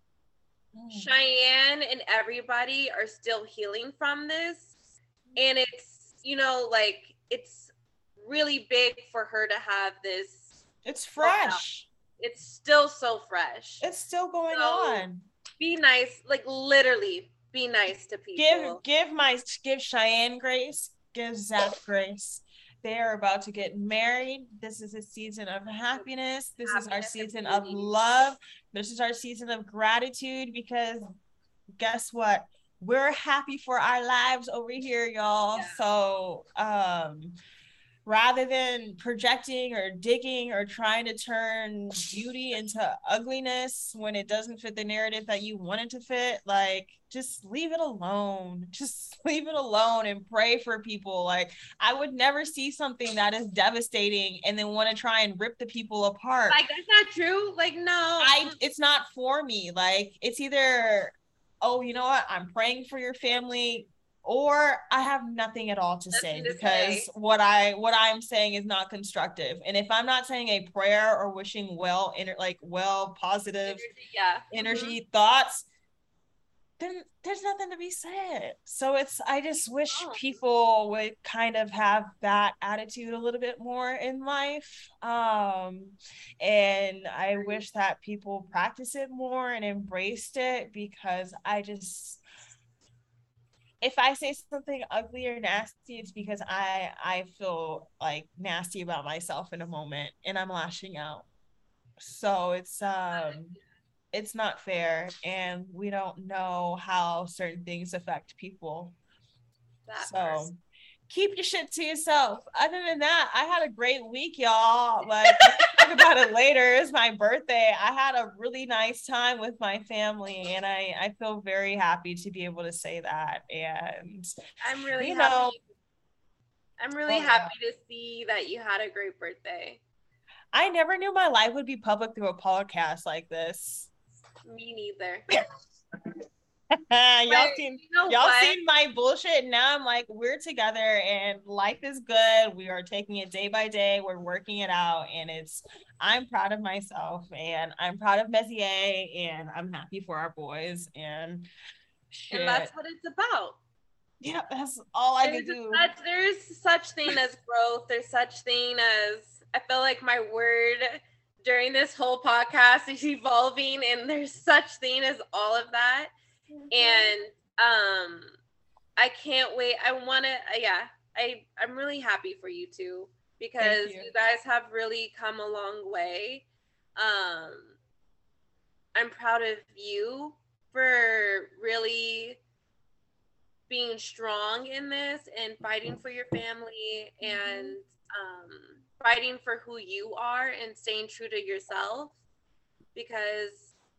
mm. Cheyenne and everybody are still healing from this, and it's, you know, like, it's really big for her to have this. It's fresh. It's still so fresh. It's still going so, on. Be nice, like, literally be nice to people. Give give my give Cheyenne grace. Give Zach grace. They are about to get married. This is a season of happiness. This happiness is our season of love. This is our season of gratitude, because guess what? We're happy for our lives over here, y'all. Yeah. So um rather than projecting or digging or trying to turn beauty into ugliness when it doesn't fit the narrative that you want it to fit, like, just leave it alone. Just leave it alone and pray for people. Like, I would never see something that is devastating and then want to try and rip the people apart. Like, that's not true. Like, no. I. It's not for me. Like, it's either, oh, you know what? I'm praying for your family, or I have nothing at all to nothing say, to because say. what I what I'm saying is not constructive. And if I'm not saying a prayer or wishing well, inner like well positive energy, yeah. energy mm-hmm. thoughts, then there's nothing to be said. So it's, I just wish oh. people would kind of have that attitude a little bit more in life. Um, and I wish that people practice it more and embraced it, because I just, if I say something ugly or nasty, it's because I I feel like nasty about myself in a moment and I'm lashing out. So it's um it's not fair, and we don't know how certain things affect people. That so person. Keep your shit to yourself. Other than that, I had a great week, y'all. Like, we'll talk about it later. It's my birthday. I had a really nice time with my family, and I, I feel very happy to be able to say that. And I'm really you happy. Know, I'm really oh, happy to see that you had a great birthday. I never knew my life would be public through a podcast like this. Me neither. y'all Wait, seen you know y'all what? seen my bullshit. Now I'm like, we're together and life is good. We are taking it day by day. We're working it out, and it's, I'm proud of myself, and I'm proud of Messier, and I'm happy for our boys, and shit. And that's what it's about. Yeah, that's all I there's can do. Such, there's such thing as growth. There's such thing as, I feel like my word during this whole podcast is evolving, and there's such thing as all of that. And um I can't wait. I want to uh, yeah I I'm really happy for you too, because you. you guys have really come a long way. um I'm proud of you for really being strong in this and fighting for your family, and um fighting for who you are and staying true to yourself, because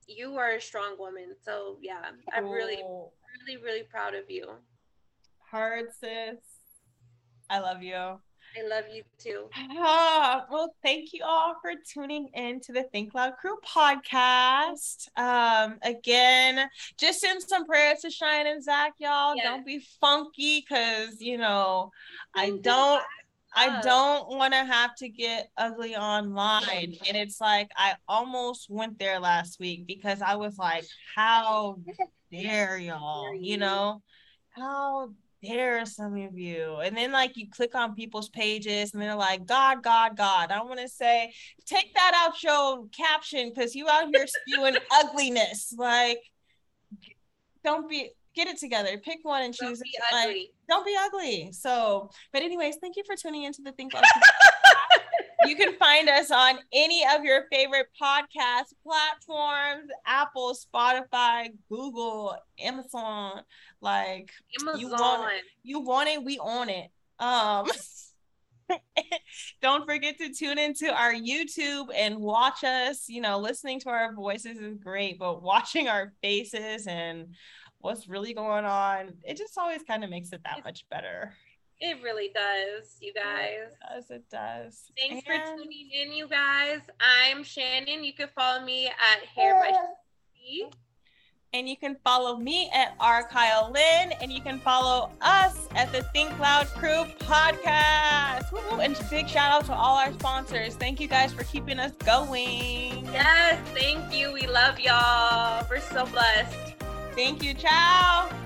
you are a strong woman. So yeah, I'm really, really, really proud of you. Heard, sis. I love you. I love you too. Ah, well, thank you all for tuning in to the Think Loud Crew podcast. Um, again, just send some prayers to Cheyenne and Zach, y'all. Yes. Don't be funky, because you know, I don't I don't want to have to get ugly online. And it's like, I almost went there last week because I was like, how dare y'all, you know, how dare some of you? And then like you click on people's pages and they're like, God, God, God. I want to say, take that out your caption, because you out here spewing ugliness. Like, don't be, get it together. Pick one and choose. Don't be like, ugly. Don't be ugly. So, but anyways, thank you for tuning into the Think Loud. You can find us on any of your favorite podcast platforms: Apple, Spotify, Google, Amazon. Like, Amazon. You want it, you want it, we own it. Um, don't forget to tune into our YouTube and watch us. You know, listening to our voices is great, but watching our faces and what's really going on, it just always kind of makes it that much better. It really does, you guys. It does, it does. Thanks and... for tuning in, you guys. I'm Shannon. You can follow me at Hair by Shannon. And you can follow me at R. Kyle Lynn. And you can follow us at the Think Loud Crew podcast. Woo-hoo. And big shout out to all our sponsors. Thank you guys for keeping us going. Yes, thank you. We love y'all. We're so blessed. Thank you. Ciao.